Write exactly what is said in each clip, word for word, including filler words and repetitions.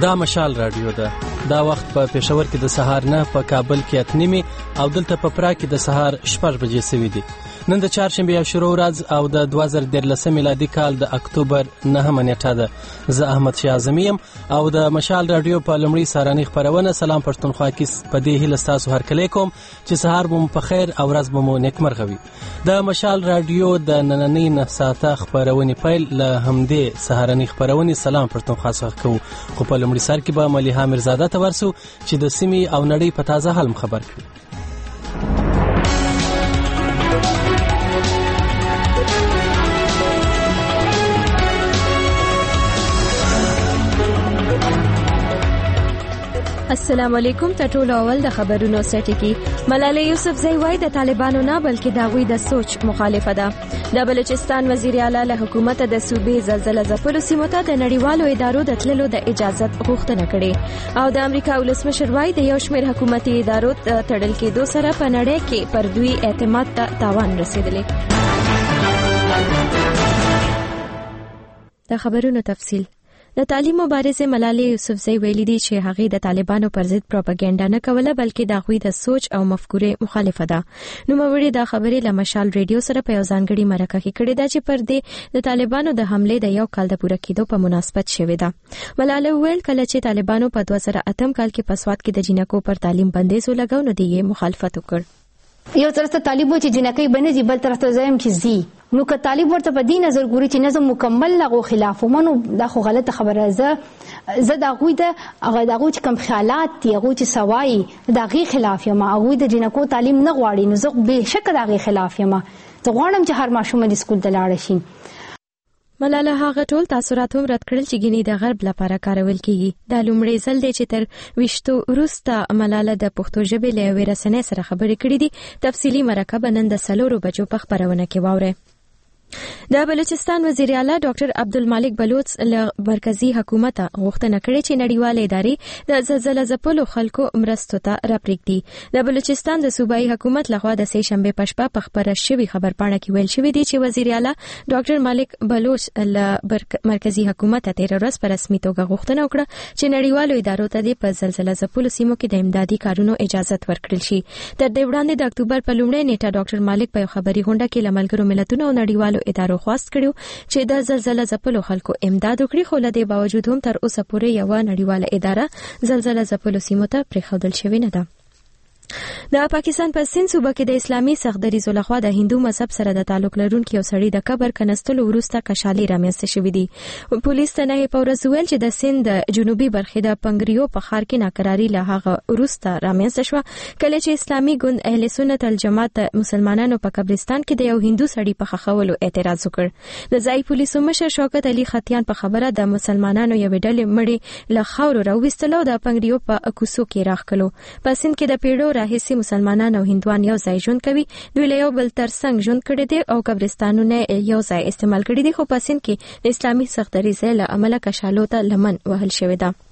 دا مشال رادیو ده. دا وخت په پېښور کې د سهار نه، په کابل کې اته نیمې او دلته په پراګ کې د سهار شپږ بجې سوي دي. نن د چهارشنبې او شروع ورځ او د دوه زره دیارلسم میلادي کال د اکتوبر نهمه نیټه ده. زه احمد شاه اعظمي یم او د مشال رادیو په لومړي سهارنۍ خپرونه سلام پښتونخوا کې په دې هیله ستاسو هرکلی کوم چې سهار به مو په خیر او ورځ به مو نیکمرغه وي. د مشال رادیو د نننۍ نه ساعته خپرونې پیل له همدې سهارنۍ خپرونې سلام پښتونخوا څخه کوو، خو په لومړي سر کې به ملیحه میرزاده ته ورسو چې د سیمې او نړۍ په تازه حال خبر کړي. السلام علیکم. ته ټول اول د خبرونو سټی کې ملالۍ یوسفزۍ وایي د طالبانو نه بلکې د هغوی د سوچ مخالفه ده. د بلوچستان وزیر اعلی له حکومت د صوبې زلزله ځپلو سیمو ته د نړیوالو ادارو د تللو د اجازت غوښتنه کړې او د امریکا ولسمشر وایي د یو شمېر حکومتي ادارو تړل کېدو سره په نړۍ کې پر دوی اعتماد ته تاوان رسېدلی. د خبرونو تفصیل. د تعلیم مبارزه ملالۍ یوسفزۍ ویلي دي چې هغه د طالبانو پر ضد پروپاګاندا نه کوله بلکې د هغوی د سوچ او مفکورې مخالفه ده. نو موري د خبرې له مشال ریډیو سره په یو ځانګړي مرکه کې کړې ده چې پر دې د طالبانو د حمله د یو کال د پوره کېدو په مناسبت شوې ده. ملالۍ ویل کله چې طالبانو په دوه زره اتم کال کې په سوات کې د جنکو پر تعلیم بندیز ولګاو نو دوی مخالفت وکړ. یو طرف ته طالب و چې جنکې بنځي، بل طرف ته زایم چې زی نو که طالب ورته په دې نظر ګوري چې نظم مکمل لغو خلاف ومنو دا خو غلطه خبره ده. زه دا غوي د هغه دغه چې کوم خیالات دی هغه چې سوای دا غي خلاف یم، هغه د جنکو تعلیم نه غواړي، نو زه به شک دا غي خلاف یم. زه غواړم چې هر ماشوم د سکول ته لاړ شي. ملاله هغه ټول تاثرات هم رد کړل چې ګینې د غرب لپاره کارول کیږي. دا لومړی ځل دی چې تر ویشتو وروسته ملاله د پښتو ژبې له یوې رسنۍ سره خبرې کړې دي. تفصیلي مرکه به نن د څلورو بجو په خپرونه کې واورئ. د بلوچستان وزیر اعلی ډاکټر عبدالمالک بلوچ له مرکزی حکومت غوښتنه کړې چې نړیوالې ادارې د زلزله ځپلو خلکو مرستو ته راپرېږدي. د بلوچستان د صوبایي حکومت لخوا د سې شنبې په شپه په خبره شوې خبرپاڼه کې ویل شوی دی چې وزیر اعلی ډاکټر مالک بلوچ له مرکزی حکومت ته تیر ورځ په رسمي توګه غوښتنه وکړه چې نړیوالو ادارو ته په زلزله ځپلو سیمو کې د امدادي کارونو اجازه ورکړل شي. تر دې وړاندې د اکتوبر په لومړۍ نیټه ډاکټر مالک په خبري غونډه کې له ملګرو ملتونو او نړیوالو ادارو خواست کړو چې د زلزله ځپلو خلکو امداد وکړي، خو له دې باوجود هم تر اوسه پورې یو نړیواله اداره زلزله ځپلو سیمو ته پرېښودل شوې نه ده. د پاکستان په سند صوبه کې د اسلامي سختدریزو لخوا د هندو مذهب سره د تعلق لرونکي یو سړي د قبر کنستلو وروسته کشالي رامنځته شوې دي. پولیس ته نه په ورځ ویل چې د سند د جنوبي برخې د پنګریو په ښار کې ناکراری له هغه وروسته رامنځته شوه کله چې اسلامي ګوند اهل سنت الجماعت مسلمانانو په قبرستان کې د یو هندو سړي په خښولو اعتراض وکړ. د ځای پولیسو مشر شوکت علي خطیان په خبره د مسلمانانو یوې ډلې مړي له خاورو راوویستلو د پنګریو په کوڅو کې راخکلو. په سند کې د پیړو راهیسې مسلمانان او هندوان یو ځای ژوند کوي. دوی له یو بل ترڅنګ ژوند کړي دي او قبرستانونه یو ځای استعمال کړي دي، خو په سند کې د اسلامي سختدریزۍ له امله کشالو ته لمن وهل شوې ده.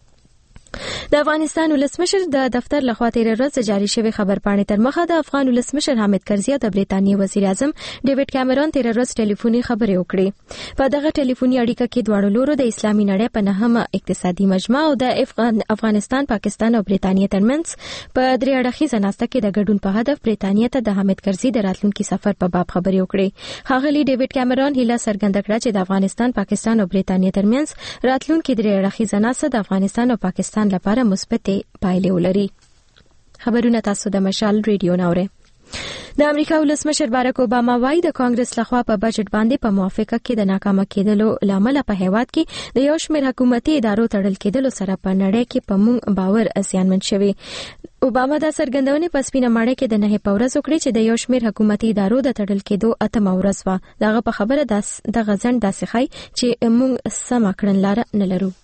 د افغانستان ولسمشر د دفتر لخوا تیر ورځ جاری شوی خبرپاڼې تر مخه د افغان ولسمشر حامد کرزي او د برېټانیا وزیر اعظم ډیوډ کیمرون تیر ورځ ټلیفوني خبرې وکړې. په دغه ټلیفوني اړیکه کې دواړو لورو د اسلامي نړۍ په نهمه اقتصادي مجمع او د افغانستان، پاکستان او برېټانیا ترمنځ په درې اړخیزه ناسته کې د ګډون په هدف برېټانیا ته د حامد کرزي د راتلونکي سفر په باب خبرې وکړې. ښاغلي ډیوډ کیمرون هیله څرګنده کړه چې د افغانستان، پاکستان او برېټانیا ترمنځ راتلونکي درې اړخیزه ناسته د افغانستان او پاکستان لپاره مثبتې پایلې ولري. خبرونه تاسو د مشال ریډیو ناوړئ. د امریکا ولسمشر باراک اوباما وايي د کانګرس لخوا په بجټ باندې په موافقه کې د ناکامه کېدلو لامل په هیواد کې د یو شمېر حکومتي ادارو تړل کېدلو سره په نړۍ کې په مونږ باور زیانمن شوی. اوباما دا څرګندونه په سپینه ماړه کې د نه په ورځ وکړي چې د یو شمېر حکومتي ادارو د تړل کېدو اتمه ورځ و. دغه په خبره د غزن داسې ښایي چې مونږ سم کړنلاره نه لرو.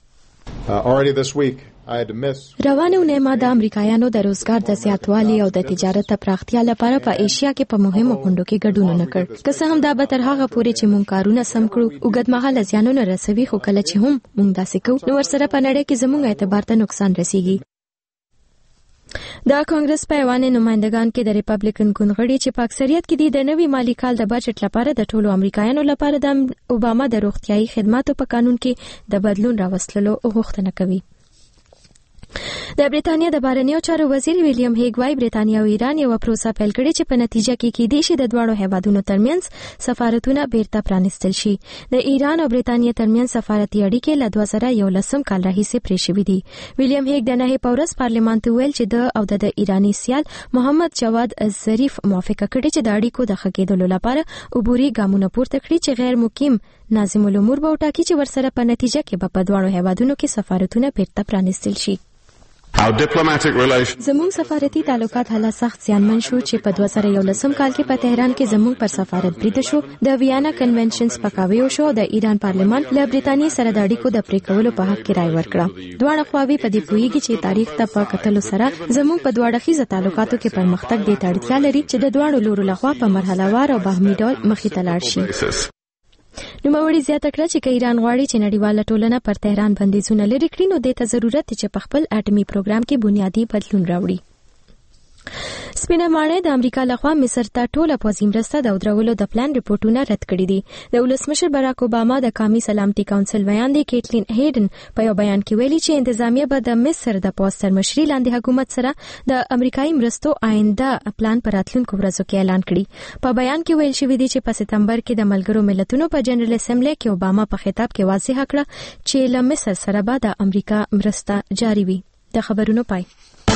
روانه اونۍ ما د امریکایانو د روزګار د زیاتوالي او د تجارت د پراختیا لپاره په ایشیا کې په مهمو غونډو کې ګډون نه کړ. که څه هم دا به تر هغه پورې چې مونږ کارونه سم کړو اوږدمهاله زیانونه رسوي، خو کله چې هم مونږ داسې کوو نو ورسره په نړۍ کې زموږ اعتبار ته نقصان رسیږي. د کانګرس په ایوان نمائندگان کې د ریپبلیکن ګوند غړي چې په اکثریت کې دي د نوي مالی کال د بجټ لپاره د ټولو امریکایانو لپاره د اوباما د روغتيایي خدماتو په قانون کې د بدلون راوستلو غوښتنه کوي. د بریتانیا د بهرنیو چارو وزیر ویلیام هیګ وايي بریتانیا او ایران یو پروسه پیل کړې چې په نتیجه کې کېدای شي د دواړو هیوادونو ترمنځ سفارتونه بیرته پرانیستل شي. د ایران او بریتانیا ترمنځ سفارتي اړیکې له دوه زره یولسم کال راهیسې پرې شوې دي. ویلیام هیګ د نهه پورس پارلمان ته ویل چې د او د ایرانی سیال محمد جواد ظریف موافقه کړې چې د اړیکو د ښه کېدلو لپاره عبوري ګامونه پورته کړي چې غیر مقیم ناظم الامور به وټاکي چې ورسره په نتیجه کې به په دواړو هیوادونو کې سفارتونه بیرته پرانیستل شي. زموږ سفارتي تعلقات هله سخت زیانمن شو چې په دوه زره یولسم کال کې په تهران کې زموږ پر سفارت برید شو. د ویانا کنونشن سپکاوی شو. د ایران پارلمان له بریتانیا سره د اړیکو د پرې کولو په حق کې رائے ورکړه. دواړه خواوې په دې پوهیږي چې تاریخ ته په کتلو سره زموږ په دواړه خیزه تعلقاتو کې پرمختګ د اړتیا لري چې د دواړو لورو لخوا په مرحله وار او باهمي ډول مخې ته لاړ شي. نوموړي زیاته کړه چې ایران غواړي چې نړیواله ټولنه پر تهران بندیزونه لرې کړي نو د ته ضرورت دی چې په خپل اټومي پروګرام کې بنیادی بدلون راوړي. سپینه ماڼۍ د امریکا لخوا مصر ته ټوله پوځي مرسته د درولو د پلان رپورټونه رد کړي دي. د ولسمشر باراک اوباما د قومي سلامتي کونسل ویاندې کیټلین هیډن په یو بیان کې ویلي چې انتظامیه به د مصر د پوځ تر مشرۍ لاندې حکومت سره د امریکایي مرستو آینده پلان پر راتلونکو ورځو کې اعلان کړي. په بیان کې ویل شوی دی چې په سپتمبر کې د ملګرو ملتونو په جنرال اسمبلی کې اوباما په خطاب کې واضح کړه چې له مصر سره به د امریکا مرسته جاري وي. د خبرونو پای.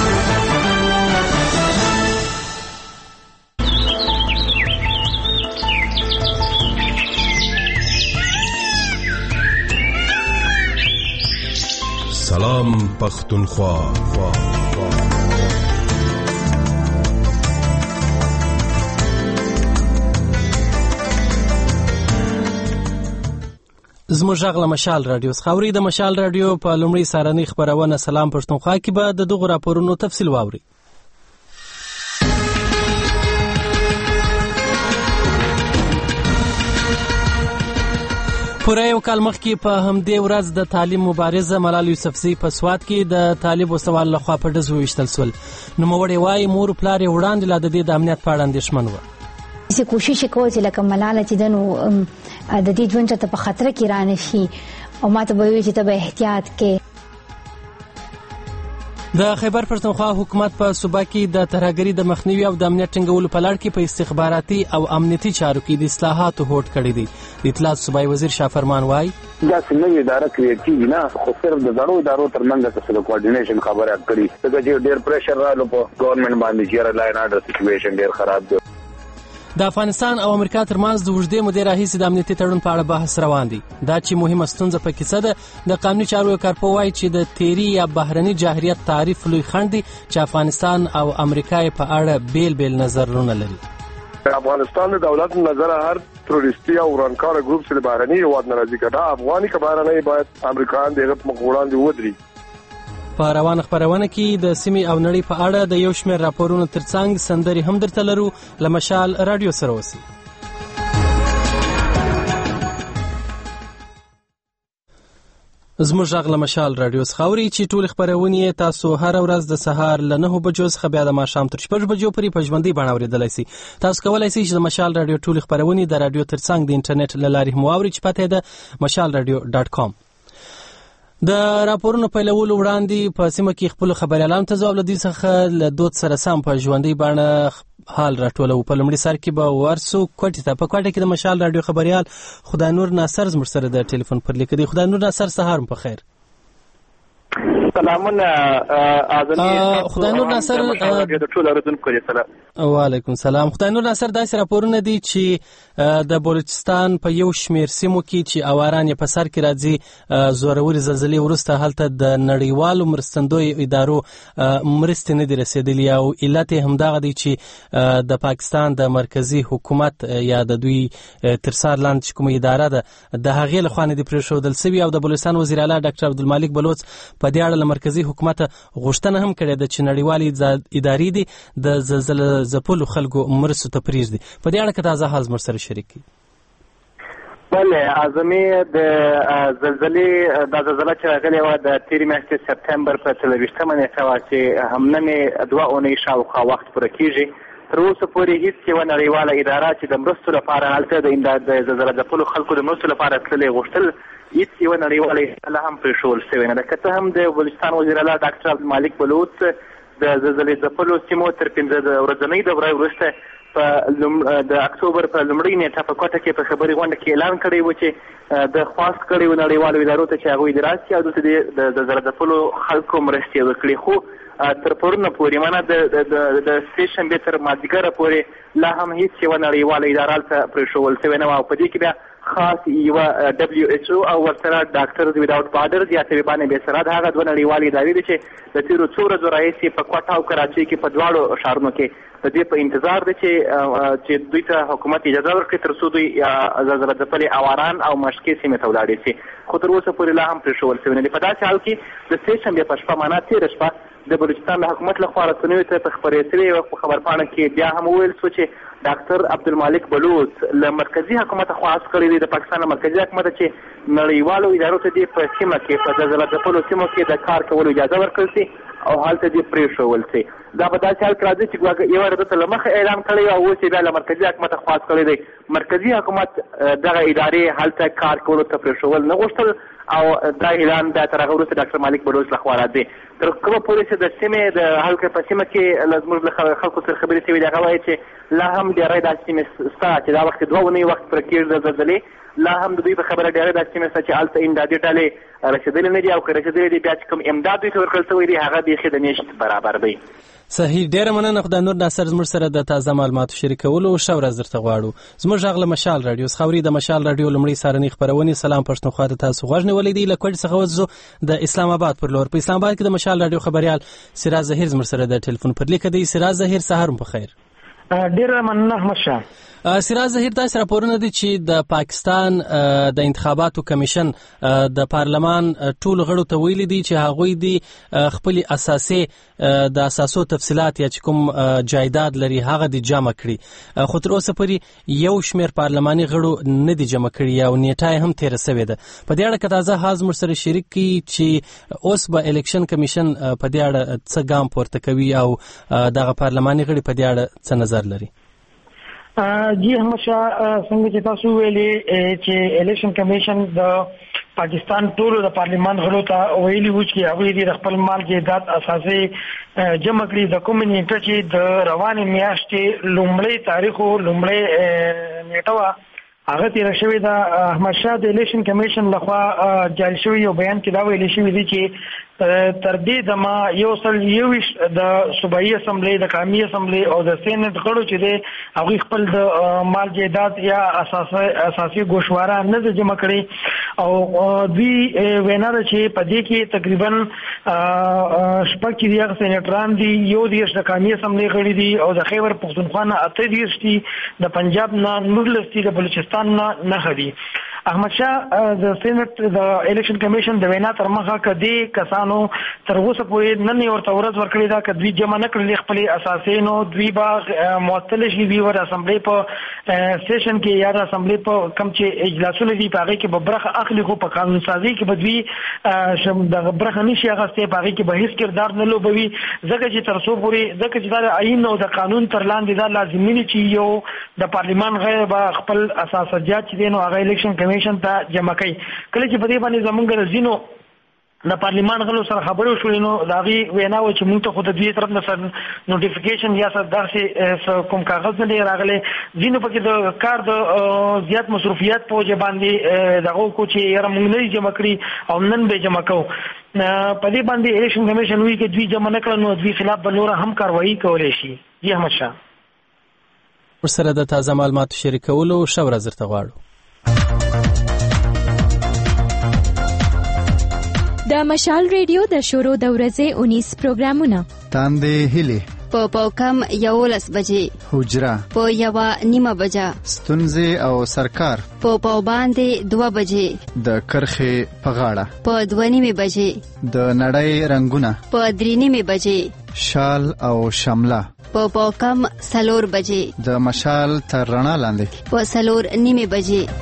سلام پختونخوا. زموږ غږ له مشال رادیو څخه اوري. د مشال رادیو په لومړي سارنۍ خبرونه سلام پښتونخوا کې به د دغو راپورونو تفصیل واوري. پوره یو کال مخکې په همدې ورځ د تعلیم مبارزه ملال یوسفزۍ په سوات کې د طالب وسوال لخوا په ډز وویشتل سول. نوموړی وایي مور پلار یې وړاندې لا د دې د امنیت په اړه اندېښمن وه. زه کوشش کوم چې لکه ملاله چې د نو د دې ژوند ته په خطر کې را نه شي او ما ته به وایي چې ته به احتیاط کې. د خیبر پښتونخوا حکومت په صوبه کې د ترهګرۍ د مخنیوي او د امنیت ټینګولو په لړ کې په استخباراتي او امنیتي چارو کې د اصلاحاتو هوډ کړی دی. د اطلاعات صوبایي وزیر شاه فرمان وایي دا څنګه اداره کړی کیږي نه خو صرف د زړو ادارو ترمنځ د کوارډینیشن خبره کړی څنګه چې ډېر پریشر راغلو په ګورنمنت باندې چې لاین اډر سچويشن ډېر خراب دی. د افغانستان او امریکا ترمنځ د اوږدې مودې راهیسې د امنیتي تړون په اړه بحث روان دی. دا چې مهمه ستونزه پکې څه ده؟ د قانوني چارو کارپو وایي چې د تیري یا بهرني جاهریت تعریف لوی خنډ دی چې افغانستان او امریکا په اړه بیل بیل نظرونه لري. افغانستان د دولت نظر هر تروریستي او ورانکار ګروپ چې بهرني هیواد ناراضي کړه افغاني کبارانه باید امریکایان دغه مقوړان دی ودري. په روانه خبرونه کې د سیمې او نړۍ په اړه د یو شمېر راپورونو ترڅنګ سندري هم درته لرو. له مشال رادیو سره اوسئ. زموږ غږ له مشال رادیو څخه اوري چې ټول خبرونه تاسو هر ورځ د سهار له نهو بجو څخه بیا د ماښام تر شپږ بجو پورې په ژوندۍ بڼه اورېدلی شئ. تاسو کولی شئ چې د مشال رادیو ټول خبرونه د رادیو ترڅنګ د انټرنیټ له لارې هم واورئ چې پته یې ده مشال رادیو ډاټ کام. د راپورونو پیلولو وړاندې په سیمه کې خپل خبريالانو ته ځواب لدی څخه له دوت سره سم په ژوندۍ باندې حال راټولو. په لومړي سر کې به ورسو کوټې ته. په کوټه کې د مشال رادیو خبريال خدای نور ناصر زموږ سره د ټلیفون پر لیک دی. خدای نور ناصر سهار په خیر. سلامونه اذنی خدای نور ناصر د ټول اردوونکو سره. وعلیکم سلام. خدای نور ناصر داسې راپورونه دي چې د بلوچستان په یو شمېر سیمو کې چې اواران یې په سر کې راځي زوروري زلزلې وروسته هلته د نړیوالو مرستندویو ادارو مرستې نه دي رسېدلې او علت یې همدغه دی چې د پاکستان د مرکزي حکومت یا د دوی تر سر لاندې چې کومه اداره ده د هغې لخوا نه دي پرېښودل سوي او د بلوچستان وزیر اعلی ډاکټر عبدالمالک بلوچ په دې اړه له مرکزي حکومت غوښتنه هم کړې ده چې نړیوالې ادارې دي د زلزله ځپلو خلکو مرستو ته پرېږدي. په دې اړه که تازه حال زموږ سره شریک کړي. بله اعظمي د زلزلې دا زلزله چې راغلې وه د تېرې میاشتې سپتمبر په څلرویشتمه نیټه وه چې همنمې دوه اونۍ شاوخوا وخت پوره کېږي. تر اوسه پورې هېڅ یوه نړیواله اداره چې د مرستو لپاره هلته د زلزله ځپلو خلکو د مرستو لپاره تللې غوښتل هیڅ یوه نړیواله اصطلاح هم پرېښول شوې نه ده. که څه هم د بلوچستان وزیر اعلی ډاکټر عبدالمالک بلوچ د زلزلې ځپلو سیمو تر پنځه ورځنۍ دورې وروسته په د اکتوبر په لومړۍ نیټه په کوټه کې په خبري غونډه کې اعلان کړی و چې د خواست کړی و نړیوالو ادارو ته چې هغوی د راسي او دلته د زلزله ځپلو خلکو مرستې وکړي، خو تر پرونه پورې مانه د د سې شنبې تر مازدیګره پورې لا هم هیڅ یوه نړیواله اداره هلته پرېښول شوې نه وه او په دې کې بیا خاص یوه ډبلیو ایچ او او ورسره ډاکټرز ویداوټ بارډرز یا طبیبان بې سرحد هغه دوه نړیوالې ادارې دي چې د تېرو څو ورځو راهیسې په کوټه او کراچۍ کې په دواړو ښارونو کې د دې په انتظار دی چې چې دوی ته حکومت اجازه ورکړي تر څو دوی زلزله ځپلې اواران او مشکې سیمې ته ولاړې شي، خو تر اوسه پورې لا هم پرېښول شوي نه دي. په داسې حال کې د سې شنبې په شپه معنا تېره شپه د بلوچستان د حکومت لخوا رسنیو ته په خپرې شوې په خبرپاڼه کې بیا هم وویل شو چې ډاکټر عبدالمالک بلوچ له مرکزي حکومت خواست کړی دی د پاکستان له مرکزي حکومت چې نړیوالو ادارو ته دې په سیمه کې په زلزله ځپلو سیمو کې د کار کولو اجازه ورکړل شي او هلته دې پرېښول شي. دا په داسې حال کې راځي چې ګواکې یوه ورځ ته له مخه اعلان کړی او اوس یې بیا له مرکزي حکومت خواست کړی دی. مرکزي حکومت دغه ادارې هلته کار کولو ته پرېښول نه غوښتل او دا اعلان بیا تر هغه وروسته ډاکټر مالک بلوچ لخوا راځي. تر کومه پورې چې د سیمې د هلکه په سیمه کې له زموږ له خلکو سره خبرې شوي دي هغه وایي چې لا هم ډېری دا سیمې شته چې دا وخت دوه اونۍ وخت پوره کېږي د زلزلې، لا هم د دوی په خبره ډېری دا سیمې شته چې هلته امدادي ډلې رسېدلې نه دي او که رسېدلې دي بیا چې کوم امداد دوی ته ورکړل شوی دی هغه بیخي د نیشت برابر دی. صحیح، ډیره مننه. خدای نور ناصر زموږ سره د تازه معلوماتو شریکولو ښه ورځ درته غواړو. زموږ غږ له مشال راډیو څخه اوري. د مشال راډیو لومړی سهارنۍ خپرونې سلام پښتونخوا ته تاسو غوږ نیولی دی. له کوټې څخه وځو د اسلام آباد پر لور. په اسلام آباد کې د مشال راډیو خبریال سراج ظهیر زموږ سره د ټلیفون پر لیک دی. سراج ظهیر سهار مو بخیر. ډیره مننه احمد شاه. سراج ظهیر داسې راپورونه دي چې د پاکستان د انتخاباتو کمیشن د پارلمان ټول غړو ته ویلي دي چې هغوی دي خپل اساسي د اساسو تفصيلات یا چې کوم جایداد لري هغه دي جمع کړي، خو تر اوسه پورې یو شمېر پارلماني غړو نه دي جمع کړي او نیټه هم تیر شوې ده. په دې اړه تازه حاز مر سره شریک کی چې اوس به الیکشن کمیشن په دې اړه څه ګام پورته کوي او دغه پارلماني غړي په دې اړه څه نظر لري. جی احمد شاه څنګه چې تاسو ویلي چې الیکشن کمیشن د پاکستان ټولو د پارلیمان غړو ته ویلي و چې هغوی د خپل مال جایداد اساسي جمع کړي. د کوم نیټه چې د روانې میاشتې لومړی تاریخ او لومړی نیټه هغه تیر شوی د احمد شاه د الیکشن کمیشن لخوا جاری شوی یو بیان کې دا ویل شوی دی چې تر دې دمه یو سل یوش د صوبایي اسمبلی د قومي اسمبلی او د سېنات غړو چې دی هغه خپل د مال جایداد یا اساسي اساسي گوشواره نه جمع کړي او دوی وینر چې په دې کې تقریبا شپږ کې یو سېناتران دي، یو د قومي اسمبلی غړي دي او د خیبر پختونخوا نه اته دي، د پنجاب نه نورلس دي، د بلوچستان نه نه غړي. احمد شاه د سېنات د الیکشن کمیشن د وینا تر مخه کدي کسانو تر اوسه پورې نن ورته ورځ ورکړی دا کدوی جمع نه کړل خپل اساسي نو دوی با معطل شي وی ور اسمبلی په سیشن کې یا د اسمبلی په کم چې اجلاسونه دي پاره کې به برخه اخلي خو په قانون سازي کې بدوی شم د برخه نشي هغه ستې پاره کې به هیڅ کردار نه لوبوي ځکه چې تر څو پورې ځکه چې د آئین او د قانون تر لاندې دا لازمي نه چې یو د پارلیمان غیر به خپل اساسيات چې دین او هغه الیکشن کمیشن ته جمع کوي. کله چې په دې باندې زمونږ رزینو د پارلیمان غلو سره خبرو شوې نو دا غي وینا و چې موږ ته خود دې طرف نه سر نوټیفیکیشن یا سر داسې کوم کاغذ نه راغلي ځینو پکې د کار د زیات مصرفيات په وجه باندې دغه کو چې یاره موږ نه جمع کړی او نن به جمع کوو. په دې باندې الیکشن کمیشن وی کې دوی جمع نه کړل نو دوی خلاف بلور هم کاروایی کولای شي. جی احمد شاه ورسره د تازه معلوماتو شریکولو ښه ورځ درته غواړو. د مشال ریډیو د شروع د ورځې اونیس پروګرامونه تاندې هلي په پاوکم یولس بجې حجره په یوه نیمه بجه ستونزې او سرکار په پاو باندې دوه بجې د کرخې په غاړه په دوه نیمه بجې د نړۍ رنگونه په درې نیمه بجې شال او شمله په پاوکم سلور بجې د مشال تر رڼا لاندې په سلور نیمه بجې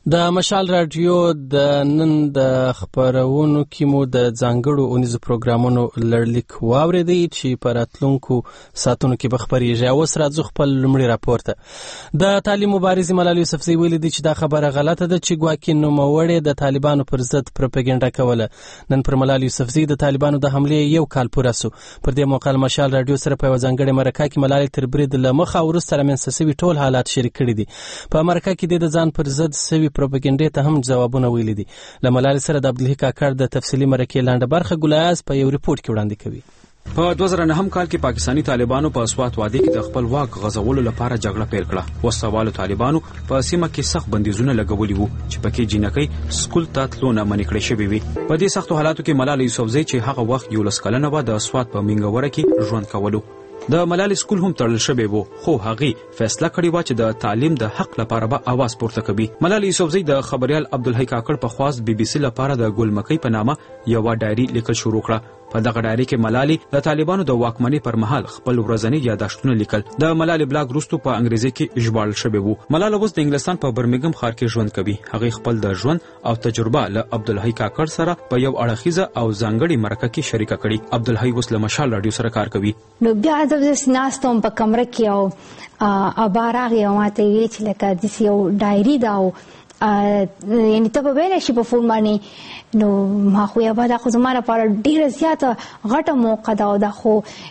د مشال رادیو د نن د خبرونو کې مو د ځانګړو اونیزو پروګرامونو لړلیک واوریدي چې په راتلونکو ساعتونو کې به خبرېږي. اوس راځو خپل لومړی راپور ته. د تعلیم مبارزې ملالۍ یوسفزۍ ویلي دي چې دا خبره غلطه ده چې ګواکې نوموړې د طالبانو پر ضد پروپاګاندا کوله. نن پر ملالۍ یوسفزۍ د طالبانو د حملې یو کال پوره سو. پر دې موقع مشال رادیو سره په یوه ځانګړې مرکه کې ملالۍ تر برید له مخه وروسته رامنځته سوي ټول حالات شریک کړي دي. په مرکه کې د ځان پر ضد سوي پروپاګاندا ته هم جوابونه ویلي دي. له ملالۍ سره د عبدالحی کاکړ د تفصیلي مرکې لاندې برخه ګلایاز په یو ریپورت کې وړاندې کوي. په دوه زره نهم کال کې پاکستانی طالبانو په سوات وادي کې د خپل واک غځولو لپاره جګړه پیل کړه. وسوالو طالبانو په سیمه کې سخت بندیزونه لګولي وو چې پکې جنکۍ سکول ته تلو نه منع کړې شوې وي. په دې سختو حالاتو کې ملالۍ یوسفزۍ چې هغه وخت یولس کلنه وه د سوات په مینګوره کې ژوند کولو. د ملالۍ سکول هم تړل شوی وو، خو هغې فیصله کړې وه چې د تعلیم د حق لپاره به اواز پورته کوي. ملالۍ یوسفزۍ د خبریال عبدالحی کاکړ په خواست بي بي سي لپاره د ګلمکۍ په نامه یوه ډایري لیکل شروع کړه. په دغه ډایري کې ملالۍ د طالبانو د واکمنۍ پر مهال خپل ورځني یاداشتونه لیکل. د ملالۍ بلاګ وروسته په انګریزي کې ژباړل شوی وو. ملالۍ اوس د انګلستان په برمنګم ښار کې ژوند کوي. هغې خپل د ژوند او تجربه له عبدالحی کاکړ سره په یو اړخیزه او ځانګړې مرکه کې شریکه کړې. عبدالحی اوس له مشال رادیو سره کار کوي. نو بیا د ناستوم په کمره کې او اباراغي او ماته ویل چې لکه د یو ډایري دا او یعنی ته په ویل شي په فون باندې. نو ما خو یا به دا خو زما لپاره ډېره زیاته غټه موقع ده او دا خو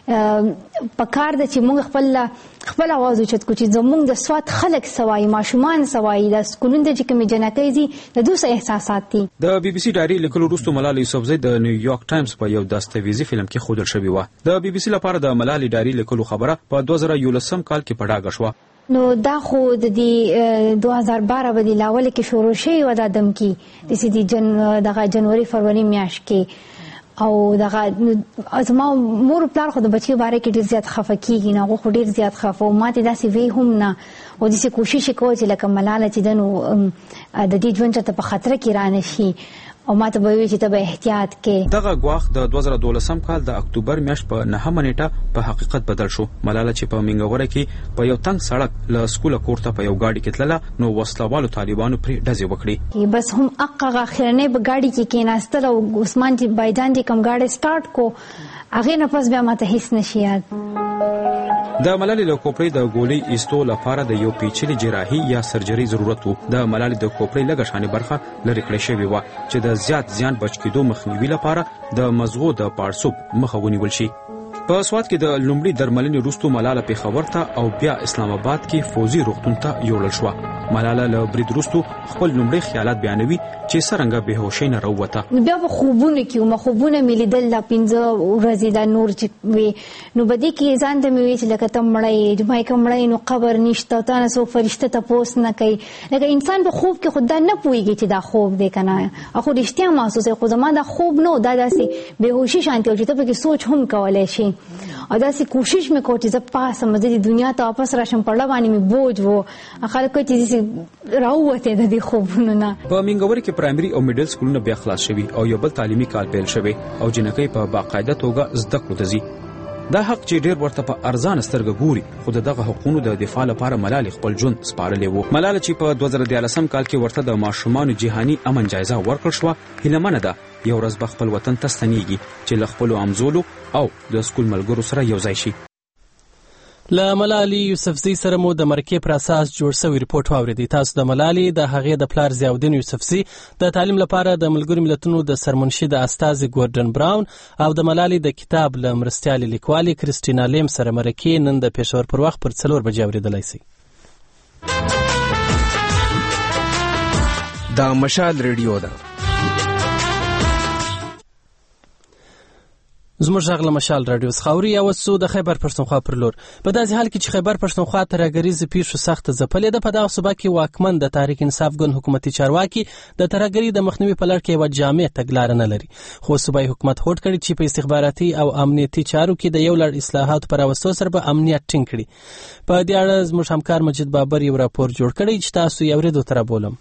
په کار ده چې موږ خپل خپل اواز اوچت کړو چې زموږ د سوات خلک سوایي ماشومان سوایي د سکولونو د چې کومې جنکۍ دي د دوی څه احساسات دي. د بي بي سي ډایري لیکلو وروسته ملالۍ یوسفزۍ د نیویارک ټایمز په یو داستاویزي فلم کې ښودل شوې وه. د بي بي سي لپاره د ملالۍ ډایري لیکلو خبره په دوه زره یولسم کال کې په ډاګه شوه. نو دا خو د دې دوه هزار بارہ باندې لاول کې شروع شوی و د ادم کې د سې جن دغه جنوري فروری میاشت کې او دغه ازما مور پلار خو د بچي باره کې ډیر زیات خفه کیږي نه خو ډیر زیات خفه او ماته داسې وی هم نه او د سې کوشش کوي چې لکه ملاله چې دنو د دې ژوند ته په خطر کې رانه شي او ماته به وی چې ته به احتیاط کې. دغه غواخ د دوه زره دولسم کال د اکتوبر میاشت په نهمه نیټه په حقیقت بدل شو. ملاله چې په منګوره کې په یو تنګ سړک له سکوله کور ته په یو گاډي کې تلله نو وسلوالو طالبانو پرې ډزې وکړې. بس هم هغه اخرنه په گاډي کې کېناستل او عثمان چې بایجان چې کم گاډي سٹارټ کو هغه نه پس بیا ماته هیڅ نشي یاد. د ملالۍ له کوپړۍ د ګولۍ ایستو لپاره د یو پیچلي جراحي یا سرجري ضرورت وو. د ملالۍ د کوپړۍ لږه شانې برخه لرې کړې شوې وه چې د زیات زیان بچ کېدو مخنیوي لپاره د مزغو د پاړسوب مخه ونیول شي. په سوات کې د لومړي درملنې وروسته ملاله پېښور ته او بیا اسلام آباد کې فوزي روغتون ته یوړل شوه. ملاله له برید وروسته خپل لومړي خیالات بیانوي چې څرنګه بېهوشۍ نه راووته. بیا په خوبونه کې وم خوبونه مې لیدل دا پنځه ورځې دا نور چې وي نو به دې کې ځان ته مې وی چې لکه ته مړی یې جمعې که مړی نو قبر نشته تا نه څوک فرشته تپوس نه کوي. لکه انسان په خوب کې خو دا نه پوهېږي چې دا خوب دی که نه خو رښتیا محسوسوي خو زما دا خوب نه دا داسې بېهوشي شانتي و چې ته پکې سوچ هم کولی شي او داسې کوشش مې کوو چې زه پاسم زه د دنیا ته واپس راشم په زړه باندې مې بوج و خلک کوي چې داسې راووتې د دې خوبونو نه. په منګورې کې پرایمري او میډل سکولونه بیا خلاص شوي او یو بل تعلیمي کال پیل شوی او جنکۍ په باقاعده توګه زده کړو ته ځي. دا حق چې ډیر ورته په ارزان سترګه ګوري خو دغه حقوقو د دفاع لپاره ملالۍ خپل ژوند سپارلی وو. ملالۍ چې په دوه زره دیارلسم کال کې ورته د ماشومانو جهاني امن جایزه ورکړل شوه هیلهمنه ده یو ورځ به خپل وطن ته ستنیږي چې له خپلو همزولو او د سکول ملګرو سره یو ځای شي. له ملالۍ یوسفزۍ سره مو د مرکې پر اساس جوړ شوی ریپورت واورېدی. تاسو د ملالۍ د هغې د پلار ضیاءالدین یوسفزي د تعلیم لپاره د ملګرو ملتونو د سرمنشي د استازي ګوردن براون او د ملالۍ د کتاب له مرستیالې لیکوالې کریسټینا لیم سره مرکې نن د پېښور پر وخت پر څلور بجې اورېدلی شئ. دا مشال ریډیو ده. زموږ غږ له مشال راډیو څخه اوري. یا اوس د خیبر پښتونخوا پر لور په داسې حال کې چې خیبر پښتونخوا ترهګریزې پیښو سخته ځپلې ده په دغه صوبه کې واکمن د تحریک انصاف ګوند حکومتي چارواکي د ترهګرۍ د مخنیوي په لړ کې یوه جامع تګلاره نه لري خو صوبایي حکومت هوډ کړی چې په استخباراتي او امنیتي چارو کې د یو لړ اصلاحاتو په راوستو سره به امنیت ټینګ کړي. په دې اړه زموږ همکار مجید بابر یو راپور جوړ کړی چې تاسو یې اورېدو ته رابولم.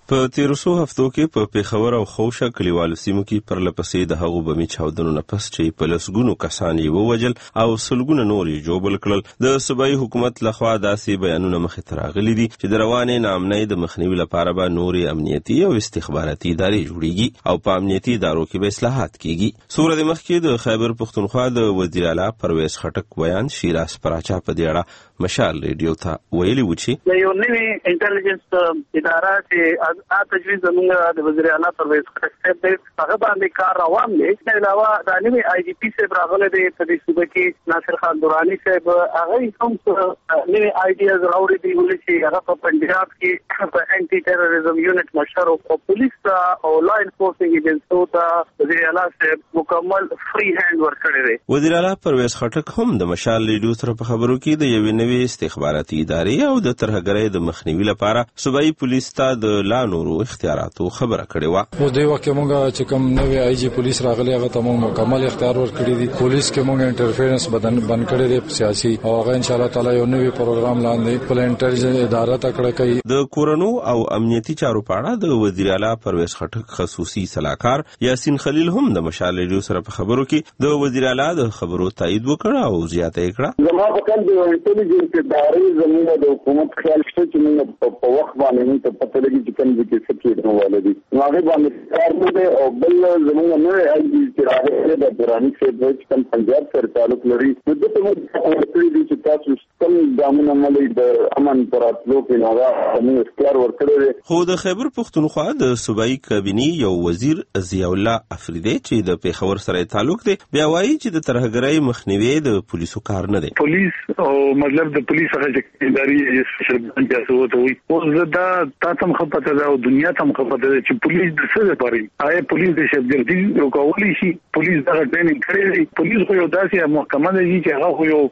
په تیرسو هفتو کې په پیښور او خوشه کلیوالو سیمو کې پر لپسې د هغو بمي چاودنو نه پس چې په لسګونو کسان یې ووجل او سلګونه نور یې جوبل کړل. د صوبایي حکومت لخوا داسې بیانونه مخې ته راغلي دي چې د روانې ناامنۍ د مخنیوي لپاره به نورې امنیتي او استخباراتي ادارې جوړیږي او په امنیتي ادارو کې به اصلاحات کیږي. سوره د مخکې د خیبر پښتونخوا د وزیر اعلی پرویز خټک بیان شیراز پراچا په دې اړه مشال ریډیو ته ویلي و چې یو نوې انټيليجنس اداره چې ا تجویز زموږ د وزیر اعلی پرویز خټک صاحب د هغه باندې کار روان دی. د علاوه د نوې آی جی پی صاحب راغله د په صوبه کې ناصر خان دورانی صاحب هغه هم نوې آیډیاز راوړي دي چې هغه په پنجاب کې په انټي ټیرریزم یونټ مشر او پولیس او لا انفورسینګ ایجنسیو ته وزیر اعلی صاحب مکمل فری هاند ورکړي دي. وزیر اعلی پرویز خټک هم د مشال ریډیو سره په خبرو کې د یوې نوې استخباراتي ادارې او د ترهګرۍ د مخنیوي لپاره صوبایي پولیس ته د لا نورو اختیاراتو خبره کړې و. اوس د وخت موږ چې کوم نوې آی جی پولیس راغلي هغه ته موږ مکمل اختیار ورکړي دي. پولیس کې موږ انټرفیرنس بدن بند کړی دی سیاسي او هغه ان شاء الله تعالی یو نوې پروګرام لاندې پل انټيليجنس اداره تکړه کوي. د کورونو او امنیتي چارو په اړه د وزیر اعلی پرویز خټک خصوصي صلاحکار یاسین خلیل هم د مشال ریډیو سره په خبرو کې د وزیر اعلی د خبرو تایید وکړ او زیاته کړه. زما په کله د انټيليجنس ادارې زموږ د حکومت خیال شته چې موږ په وخت باندې موږ ته پته لګي چې کوم ځای کې څه کېدو ولدي نو هغه باندې کار نه دی او بل زموږ نه آی جی چې راغلی د دورانی صاحب چې کوم پنجاب سره تعلق لري نو دته موږ ورکړي دي چې تاسو کوم ګامونه ملي د امن پراتلو کې نه راځي اختیار ورکړي. خو د خیبر پښتونخوا د صوبایي کابینې یو وزیر ضیاء الله افریدی چې د پیښور سره تعلق دی بیا وایي چې د ترهګرۍ مخنیوي د پولیسو کار نه دی. پولیس او مطلب د پولیس هغه ادارې سپیشل برانچ تاسو ته وي او دا تاسو خپته ده او دنیا ته خپته ده چې پولیس د څه لپاره آیا پولیس د شپږ روکولي شي. پولیس دا ټریننګ کړی دی. پولیس خو یو داسې محکمه ده چې هغه یو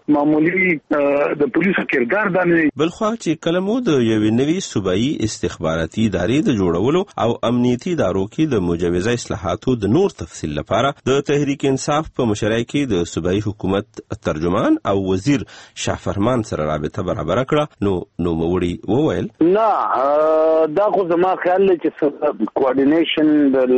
معمولی د پولیسو کردار دی. بلخو چې کلمو د یوې نوې صوبایي استخباراتي ادارې د جوړولو او امنیتي ادارو کې د مجوزه اصلاحاتو د نور تفصیل لپاره د تحریک انصاف په مشرۍ کې د صوبایي حکومت ترجمان او وزیر شافرمان سره رابطه برابر کړه. نو نو موړي وویل نه دا خو زما خیال دی چې کوارډینیشن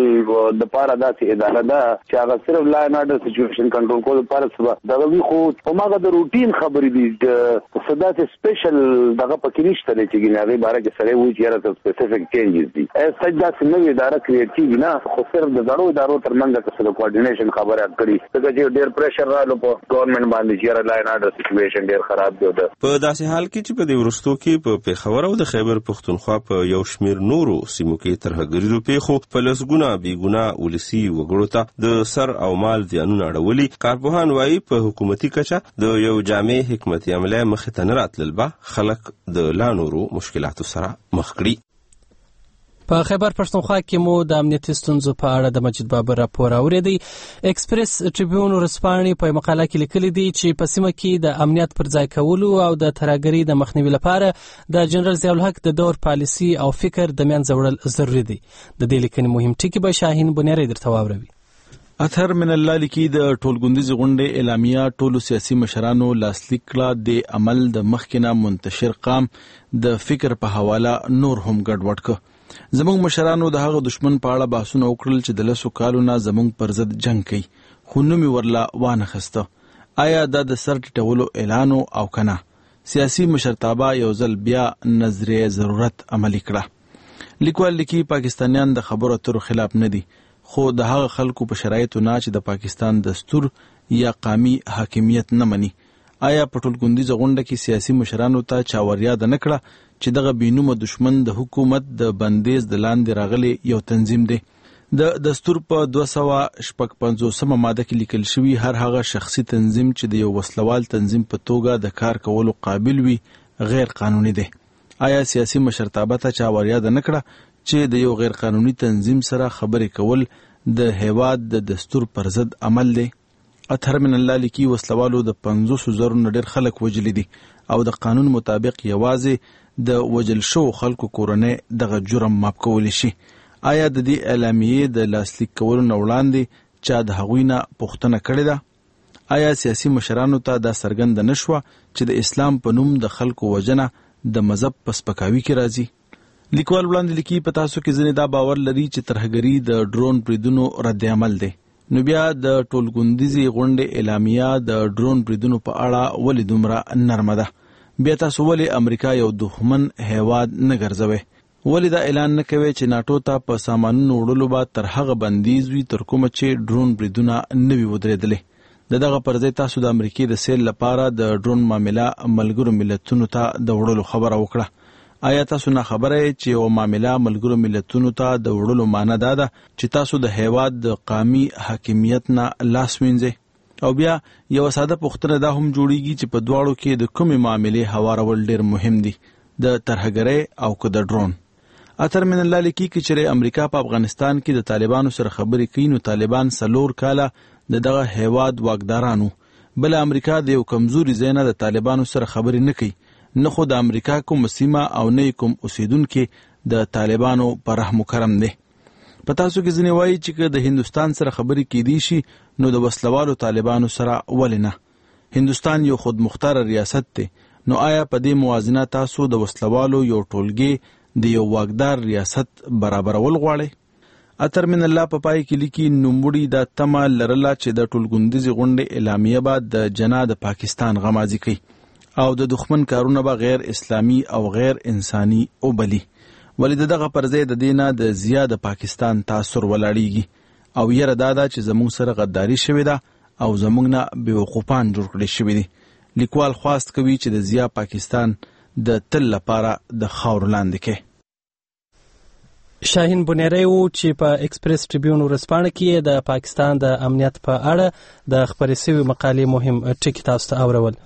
د د پاره داسې اداره ده چې هغه صرف لا نه د سچویشن کنټرول کولو لپاره څه دا وی خو هماغه د روټین خبرې دي د صدات سپیشل دغه پکې نشته چې ګناغي باره کې سره وایي چې راته سپیسیفیک چینجز دي. سجدا سنوي اداره کریټ کیږي نه خو صرف د زړو ادارو ترمنځ د کوارډینیشن خبره کړي څنګه چې ډېر پریشر رالو په ګورنمنت باندې چې لا نه د سچویشن ډېر خراب دی. په داسې حال کې چې په دې ورستو کې په پیښور او د خیبر پښتونخوا په یو شمیر نورو سیمو کې ترهګریزو پیښو په لسګونه بیګونه ولسی وګړو ته د سر او مال زیانونه اړولي. کارپوهان وایي په حکومتي کچه د یو جامع حکمت عمله مخ ته نه راتلل به خلک د لا نورو مشکلاتو سره مخ کړي. په خیبر پښتونخوا کې مو د امنیتي ستونزو په اړه د مجید بابر راپور اوریدي. ایکسپریس ټریبیون ورځپاڼې په مقاله کې لیکلي دي چې په سیمه کې د امنیت پر ځای کولو او د ترهګرۍ د مخنیوي لپاره د جنرال ضیاء الحق د دور پالیسي او فکر د منځ وړل ضروري دي. د دې لیکنې مهم ټکي به شاهین بنيري درته واوروي. اثر من الله لیکي د ټولګوندیز غونډې اعلامیه ټولو سیاسي مشرانو لاسلیک کړه. د عمل د مخکینه منتشر قام د فکر په حواله نور هم ګډوډ ک. زموږ مشرانو د هغه دشمن په اړه بحثونه وکړل چې د لسو کالو نه زموږ پر ضد جنگ کوي خو نومي ورلا وانه خسته. آیا دا د سر ټیټولو اعلان او کنه سیاسي مشرتابه یو ځل بیا نظریه ضرورت عملی کړه. لیکوال لیکي پاکستانیان د خبرو اترو خلاف نه دي خو د هغه خلکو په شرایطو نه چې د پاکستان دستور یا قومي حاکمیت نه مني. آیا په ټولګوندیز غونډه کې سیاسي مشرانو ته چاوریا د نکړه چې دغه بینومه دشمن د حکومت د بندیز د لاندې راغلي یو تنظیم دی. د دستور په دوه سوه شپږ پنځوسمه ماده کې لیکل شوی هر هغه شخصي تنظیم چې د یو وسلوال تنظیم په توګه د کار کولو قابل وي غیر قانوني دی. آیا سیاسي مشرتابه ته چاوریا د نکړه چې د یو غیر قانوني تنظیم سره خبرې کول د هیواد د دستور پر ضد عمل دی؟ اطهر من الله لیکي وسلوالو د پنځوسو زرو نه ډېر خلک وژلي دي او د قانون مطابق یوازې د وجل شو خلکو کورنۍ دغه جرم ماپ کولی شي. آیا د دې اعلامیې د لاسلیک کولو نه وړاندې چا د هغوی نه پوښتنه کړې ده؟ آیا سیاسي مشرانو ته دا څرګنده نه شوه چې د اسلام په نوم د خلکو وژنه د مذهب په سپکاوي کې راځي؟ لیکوال وړاندې لیکي په تاسو کې ځینې دا باور لري چې ترهګري د ډرون بریدونو رد عمل دی. نو بیا د ټولګوندیزي غونډې اعلامیه د ډرون بریدونو په اړه ولې دومره نرمه ده؟ بیا تاسو ولې امریکا یو دښمن هیواد نه ګرځوي؟ ولې دا اعلان نه کوي چې ناټو ته په سامانونو وړلو به تر هغه بندیز وي تر کومه چې ډرون بریدونه نه وي ودرېدلې؟ د دغه پر ځای تاسو د امریکې د سیل لپاره د ډرون معامله ملګرو ملتونو ته د وړلو خبره وکړه. آیا تاسو نه خبره یې چې یو معامله ملګرو ملتونو ته د وړلو معنی دا ده چې تاسو د هیواد د قومي حاکمیت نه لاس وینځئ؟ او بیا یو ساده پوښتنه دا هم جوړیږي چې په دواړو کې د کومې معاملې هوارول ډېر مهم دي، د ترهګرۍ او که د ډرون؟ اتر من الله لیکي چې چېرې امریکا په افغانستان کې د طالبانو سره خبرې کوي نو طالبان څلور کاله د دغه هیواد واکدارانو، بله امریکا د یو کمزوري ځای نه د طالبانو سره خبرې نه کوي، نه خو د امریکا کوم سیمه او نه کوم اوسیدونکي د طالبانو په رحم و کرم دی. په تاسو کې ځینې وایي چې د هندوستان سره خبرې کیدی شي نو د وسلوالو طالبانو سره ولې نه؟ هندوستان یو خودمختار ریاست دی، نو آیا په دې موازنه تاسو د وسلوالو یو ټولګي د یو واکدار ریاست برابرول غواړئ؟ اتر من الله په پای کې لیکي نوموړي دا تمه لرله چې د ټولګوندیزې غونډې اعلامیه به د جنا د پاکستان غمازي کوي او د دښمن کارونه به غیر اسلامي او غیر انساني وبلي، ولې دغه پر ځای د دې نه د زیات پاکستان تاثر ولاړیږي او یره دا ده چې زموږ سره غداري شوې ده او زموږ نه بیوقوفان جوړ کړي شوي دي. لیکوال خواست کوي چې د زیات پاکستان د تل لپاره د خاور لاندې کې. شاهین بنيري و چې په ایکسپریس ټریبیون ورځپاڼه کې د پاکستان د امنیت په اړه د خبرې شوی مقالې مهم ټکي تاسو ته اورول.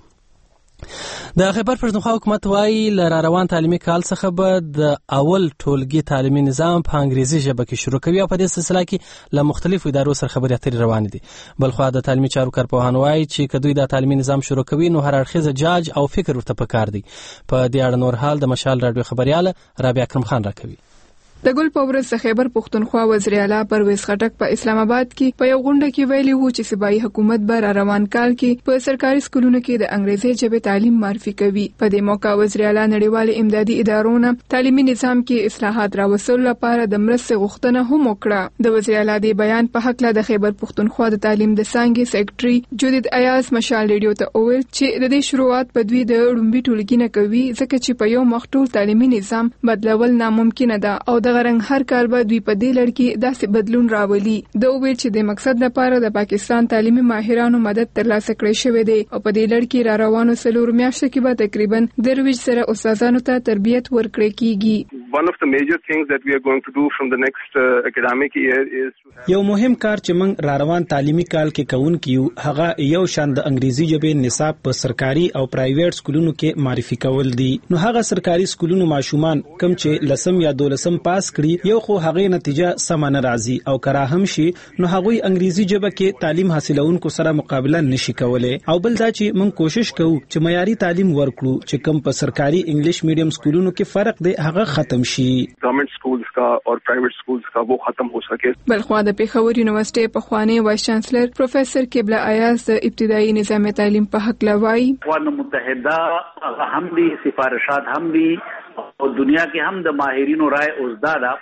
د خیبر پښتونخوا حکومت وايي له روان تعلیمي کال څخه به د اول ټولګي تعلیمي نظام په انګریزي ژبه کې شروع کوي او په دې سلسله کې له مختلفو ادارو سره خبرې اترې روانې دي. بلخوا د تعلیمي چارو کارپوهان وايي چې که دوی د تعلیمي نظام شروع کوي نو هر اړخیزه جاج او فکر ورته پکار دی. په دې اړه نور حال د مشال رادیو خبرياله رابعه اکرم خان راکوي. د ګل په ورځ د خیبر پښتونخوا وزیر اعلی پرویز خټک په اسلام آباد کې په یو غونډه کې ویلي وو چې صوبایي حکومت به را روان کال کې په سرکاري سکولونو کې د انګریزي ژبې تعلیم معرفي کوي. په دې موقع وزیر اعلی نړیوال امدادي ادارونو تعلیمي نظام کې اصلاحات راوستلو لپاره د مرستې غوښتنه هم وکړه. د وزیر اعلی د بیان په حق له د خیبر پښتونخوا د تعلیم د څانګې سیکریټري جودت ایاز مشال ریډیو ته وویل چې د دې شروعات په دوی د لومبي ټولګي نه کوي ځکه چې په یو مخټول تعلیمي نظام بدلول ناممکن ده او د غرنګ هر کال به دوی په دې لړ کې داسې بدلون راولي. د ویل چې د مقصد لپاره د پاکستان تعلیمي ماهرانو مدد ترلاسه کړی شوی دی او په دې لړ کې را روانو څلور میاشتو کې به تقریبا درویش سره استادانو ته تربیت ورکړی کیږي. One of the major things that we are going to do from the next uh, academic year is یو مهم کار چې موږ را روان تعلیمي کال کې کوون کیو هغه یو شان د انګریزي ژبې نصاب په سرکاري او پرایویټ سکولونو کې معرفي کول دي. نو هغه سرکاري سکولونو ماشومان کم چې لسم یا دولسم پاس کړي یو خو هغه نتیجه سم نه راځي او کرا هم شي نو هغه انګریزي ژبه کې تعلیم حاصلونکو سره مقابله نشي کولای. او بل دا چې موږ کوشش کوو چې معیاري تعلیم ورکړو چې کم په سرکاري انګلیش میډیم سکولونو کې فرق دی هغه ختم شي. گورنمنٹ سکولز کا اور پرائیویٹ سکولز کا وہ ختم ہو سکے. بلخوا د پیښور یونیورسيټي په خوانی وایس چانسلر پروفیسر قبله ایاز د ابتدایي نظام تعلیم په حق لوي اقوام متحده هم دي سفارشات هم دي او دنیا کې هم د ماهرینو رائے اوزدادا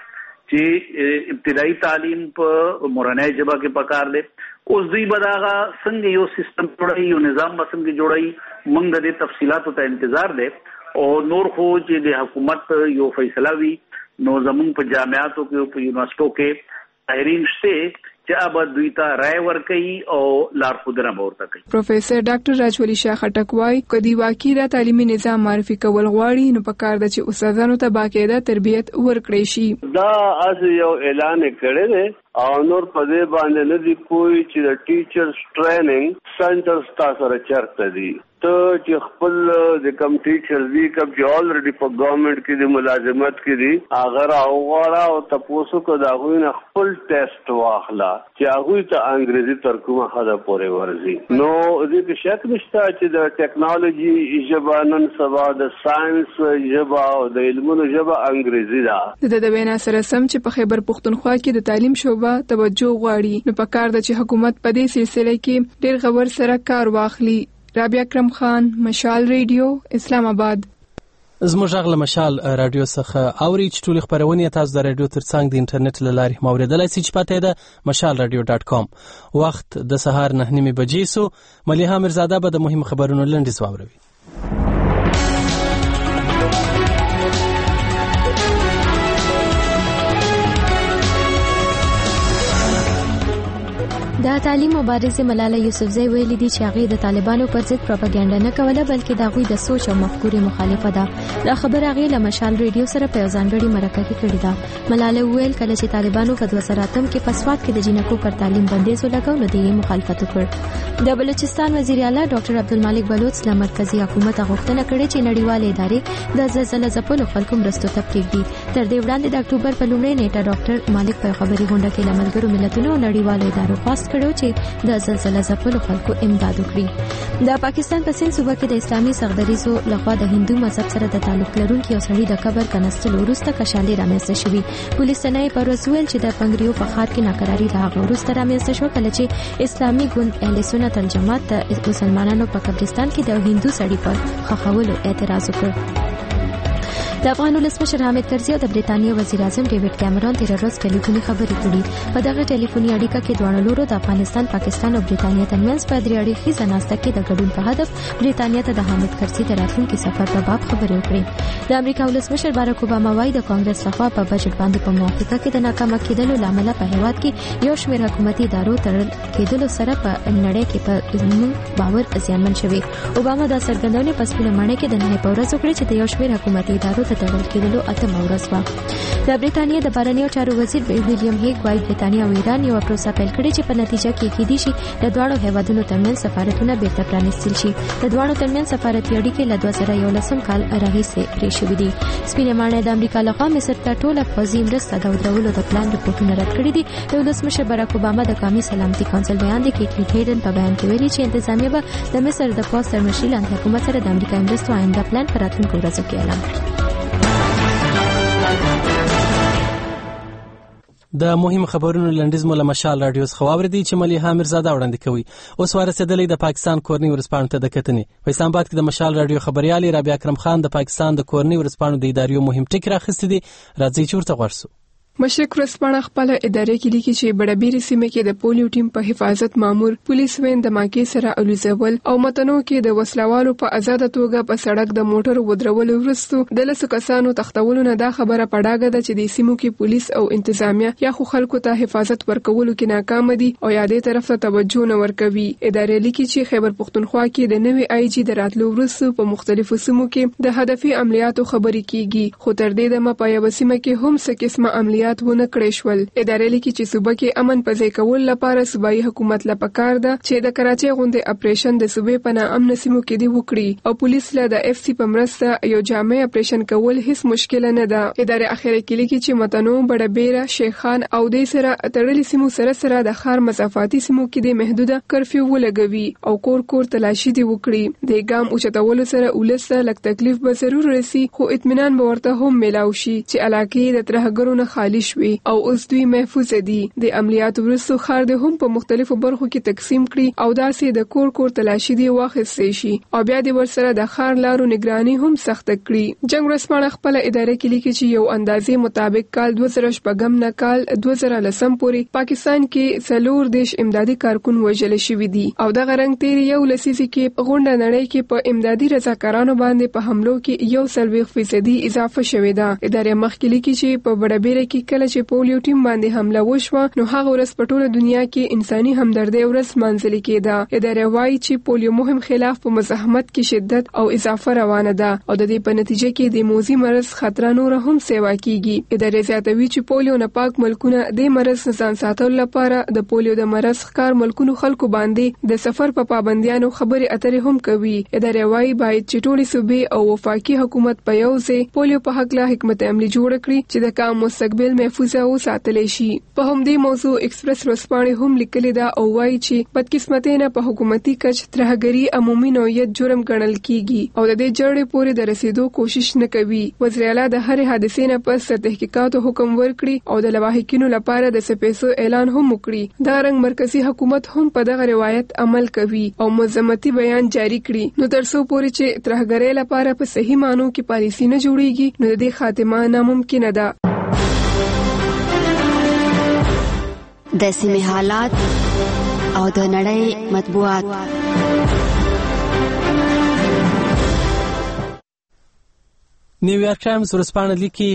چې ابتدایي تعلیم په مورنۍ ژبه کې پکار دي. اوس دوی بداغه څنګه یو سیستم جوړي یو نظام څنګه جوړي موږ د تفصيلاتو ته انتظار دي او نور خو چې د حکومت یو فیصله وی نو زمون په جامعاتو کې په یونیورسيټو کې ماهرین شته چې اب دوی ته رائے ورکړي او لارښودنه ورته کوي. پروفیسر ډاکټر راجولی شاه خټک وايي کدی واقعي د تعلیمي نظام معرفي کول غواړي نو په کار د چې استادانو ته باقاعده تربیت ورکړي شي. دا از یو اعلان کړی دی او نور په دې باندې نه دی کوئی چې د ټیچرز ټریننګ سنټرز تاسو سره چرته دي ته چې خپل د کم ټیچرز دي کوم چې الریډي په ګورنمنت کې د ملازمت کې دي هغه راوغواړه او تاسو کو دا غوښنه خپل ټیسټ واخلا چې هغه ته انګریزي ترجمه خدا پورې ورزي. نو دې کې شک نشته چې د ټیکنالوژي ژبه نن سبا د ساينس ژبه او د علمونو ژبه انګریزي ده. د د وینا سره سم چې په خیبر پښتونخوا کې د تعلیم شوبه توجه غواړي نو په کار د چې حکومت په دې سلسله کې ډېر غور سره کار واخلي. رابعه اکرم خان، مشال ریډیو، اسلام آباد. زموږ غږ له مشال رادیو څخه اوري چې ټول خبرونه تاسو د رادیو ترڅنګ د انټرنیټ له لارې موریدلای شئ چې پته ده مشال رادیو ډاټ کام. وخت د سهار نه نیمه بجې سو. مليحه مرزاده به د مهم خبرونو لنډیز واوروي. د تعلیم مبارزه ملاله یوسفزۍ ویلي دي چې هغه د طالبانو پر ضد پروپاګاندا نه کوله بلکې د هغوی د سوچ او مفکورې مخالفه ده. دا خبره هغه له مشال ریډیو سره په ځانګړي مرکه کې کړې ده. ملاله ویل کله چې طالبانو په دوه زره اتم کې پسواد کې د جنکو پر تعلیم بندیز ولګاو نو د مخالفت وکړ. د بلوچستان وزیر اعلی ډاکټر عبدالمالک بلوچ له مرکزی حکومت غوښتنه کړې چې نړیوال ادارې د زلزلې ځپلو خلکو مرستو ته پریږدي. تر دې وړاندې د اکتوبر په لومړۍ نیټه ډاکټر مالک په خبري غونډه کې له ملګرو ملتونو نړیوالو ادارو خواست کړو چې د زلزلې ځپلو خلکو امداد وکړي. د پاکستان په سند صوبه کې د اسلامي سردریزو لخوا د هندو مذهب سره د تعلق لرونکي یو سړي د قبر کنستل وروسته کشالي رامنځته شوې. پولیس نه پر وسویل چې د پنګریو په ښار کې ناکراری له هغه وروسته رامنځته شو کله چې اسلامي ګوند اهل سنت الجماعت د مسلمانانو په قبرستان کې د هندو سړي پر خښولو اعتراض وکړ. د افغان ولسمشر حامد کرزي او د برېټانیا وزیر اعظم ډیوډ کیمرون تیر ورځ ټلیفوني خبرې کړې. په دغه ټلیفوني اړیکه کې دواړو لورو د افغانستان، پاکستان او برېټانیا ترمنځ په درې اړخیزه ناسته کې د ګډون په هدف برېټانیا ته د حامد کرزي د راتلونکي سفر په باب خبرې وکړې. د امریکا ولسمشر باراک اوباما وايي د کانګرس لخوا په بجټ باندې په موافقه کې د ناکامه کېدلو لامل په هیواد کې یو شمېر حکومتي ادارو تړل کېدلو سره په نړۍ کې په زموږ باور زیانمن شوی. اوباما دا څرګندونه په سپینه ماڼۍ کې د نه په ورځ وکړه چې د یو شمېر حکومتي ادارو ته تړل کېدلو اتم ورځ و. د برېټانیا د بهرنیو چارو وزیر ویلیام هیګ وايي برېټانیا او ایران یو پروسه پیل کړې چې په نتیجه کې کېدی شي د دواړو هیوادونو ترمنځ سفارتونه بیرته پرانیستل شي. د دواړو ترمنځ سفارتي اړیکې له دوه زره یولسم کال راهیسې پرې شوې دي. سپینه ماڼۍ د امریکا لخوا مصر ته ټوله پوځي مرسته د ودرولو د پلان رپورټونه رد کړي دي. د ولسمشر باراک اوباما د قومي سلامتي کونسل بیان دی کې کیټ هیډن په بیان کې ویلي چې انتظامیه به د مصر د پوځ سرمشري لاندې حکومت سره د امریکا مرستو آینده پلان پر راتلونکو ورځو کې اعلان کړي. د مهم خبرونو لنډیز مو له مشال رادیو څخه واوریدي چې مليحه مرزاده وړاندې کوي. اوس ورسېدلې د پاکستان کورنۍ ورسپانو ته د کتنې. په اسلام آباد کې د مشال رادیو خبريالي رابعه اکرم خان د پاکستان د کورنۍ ورسپانو د ادارې مهم ټکی راخستې دي. راځي چې ورته ورسو. مشرق ورځپاڼه خپل ادارې کې لیکي چې بډابېرې سیمه کې د پولیو ټیم په حفاظت مامور پولیس وین د ماکي سره الوزول او متنو کې د وسلوالو په آزاد توګه په سړک د موټر ودرولو وروسته د لسو کسانو تختولو نه دا خبره پړاګه ده چې د سیمو کې پولیس او انتظامیه یا خو خلکو ته حفاظت ورکولو کې ناکام دي او یادې طرف ته توجه نه ورکوي. ادارې لیکي چې خیبر پختونخوا کې د نوي آی جی د راتلو وروسته په مختلفو سیمو کې د هدفي عملیاتو خبرې کیږي خو تر دې دمه په یو سیمه کې هم څه قسمه عملیات ونه کړې شول. ادارې لیکي چې صوبه کې امن پځې کول لپاره صوبایي حکومت لا پکار ده چې د کراچۍ غونډې اپریشن د صوبې په نامن سیمو کې دی وکړي او پولیس له د اف سی په مرسته یو جامع اپریشن کول هیڅ مشکل نه ده. ادارې اخیری کې لیکي چې متنو بډابېره، شیخان او د سره تړلې سیمو سره سره د ښار مضافاتي سیمو کې د محدوده کرفیو ولګوي او کور کور تلاشي دی وکړي. د ګام اوچتولو سره ولسته لک تکلیف به ضرور رسی خو اطمینان به ورته هم ملاوي شي چې علاقې د ترهګرو نه خالی شوي او اوس دوی محفوظ دي. د عملیاتو وروسته خار د هم په مختلفو برخو کې تقسیم کړي او داسې د کور کور تلاشي دی واخیستې شي او بیا د ورسره د خار لارو نگرانی هم سخت کړي. جنگ ورسپانه خپل ادارې کې لیکي چې یو اندازې مطابق کال دوه زره شپږم نه کال دوه زره لسم پورې پاکستان کې څلور دیش امدادي کارکون وژل شوي دي او د غرنګ تیر یو لسیزي کې غونډه نړۍ کې په امدادي رضاکارانو باندې په حملو کې یو سلويخ فیصدي اضافه شوې ده. ادارې مخکې لیکي چې په بډابېره کې کله چې پولیو ټیم باندې حمله وشوه نو هغه ورځ په ټوله دنیا کې انساني همدردي ورځ مانځل کېده. ادارې وايي چې پولیو مهم خلاف په مزاحمت کې شدت او اضافه روانه ده او د دې په نتیجه کې د موذي مرض خطر نور هم سیوا کیږي. ادارې زیاتوي چې پولیو نه پاک ملکونه د مرض ځان ساتلو لپاره د پولیو د مرض ښکار ملکونو خلکو باندې د سفر په پابندیانو خبرې اترې هم کوي. ادارې وايي باید چې ټولې صوبې او وفاقي حکومت په یو ځای پولیو په حق له حکمت عملی جوړ کړي چې د کام مستقبل چاپیریال محفوظ او ساتلی شي. په همدې موضوع ایکسپریس ورځپاڼې هم لیکلي ده او وایي چې بدقسمتۍ نه په حکومتي کچ ترهګري عمومي نوعیت جرم ګڼل کیږي او د دې جړې پورې د رسیدو کوشش نه کوي. وزیر اعلی د هرې حادثې نه پس تحقیقاتو حکم ورکړي او د لواحقینو لپاره د سپیسو اعلان هم وکړي. دا رنګ مرکزی حکومت هم په دغه روایت عمل کوي او مزمتي بیان جاری کړي. نو تر څو پورې چې ترهګرۍ لپاره په صحیح مانو کې پالیسي نه جوړیږي نو د دې خاتمه ناممکنه ده. د سیمې حالات او د نړۍ مطبوعات. نیویارک ټایمز ورځپاڼه لیکي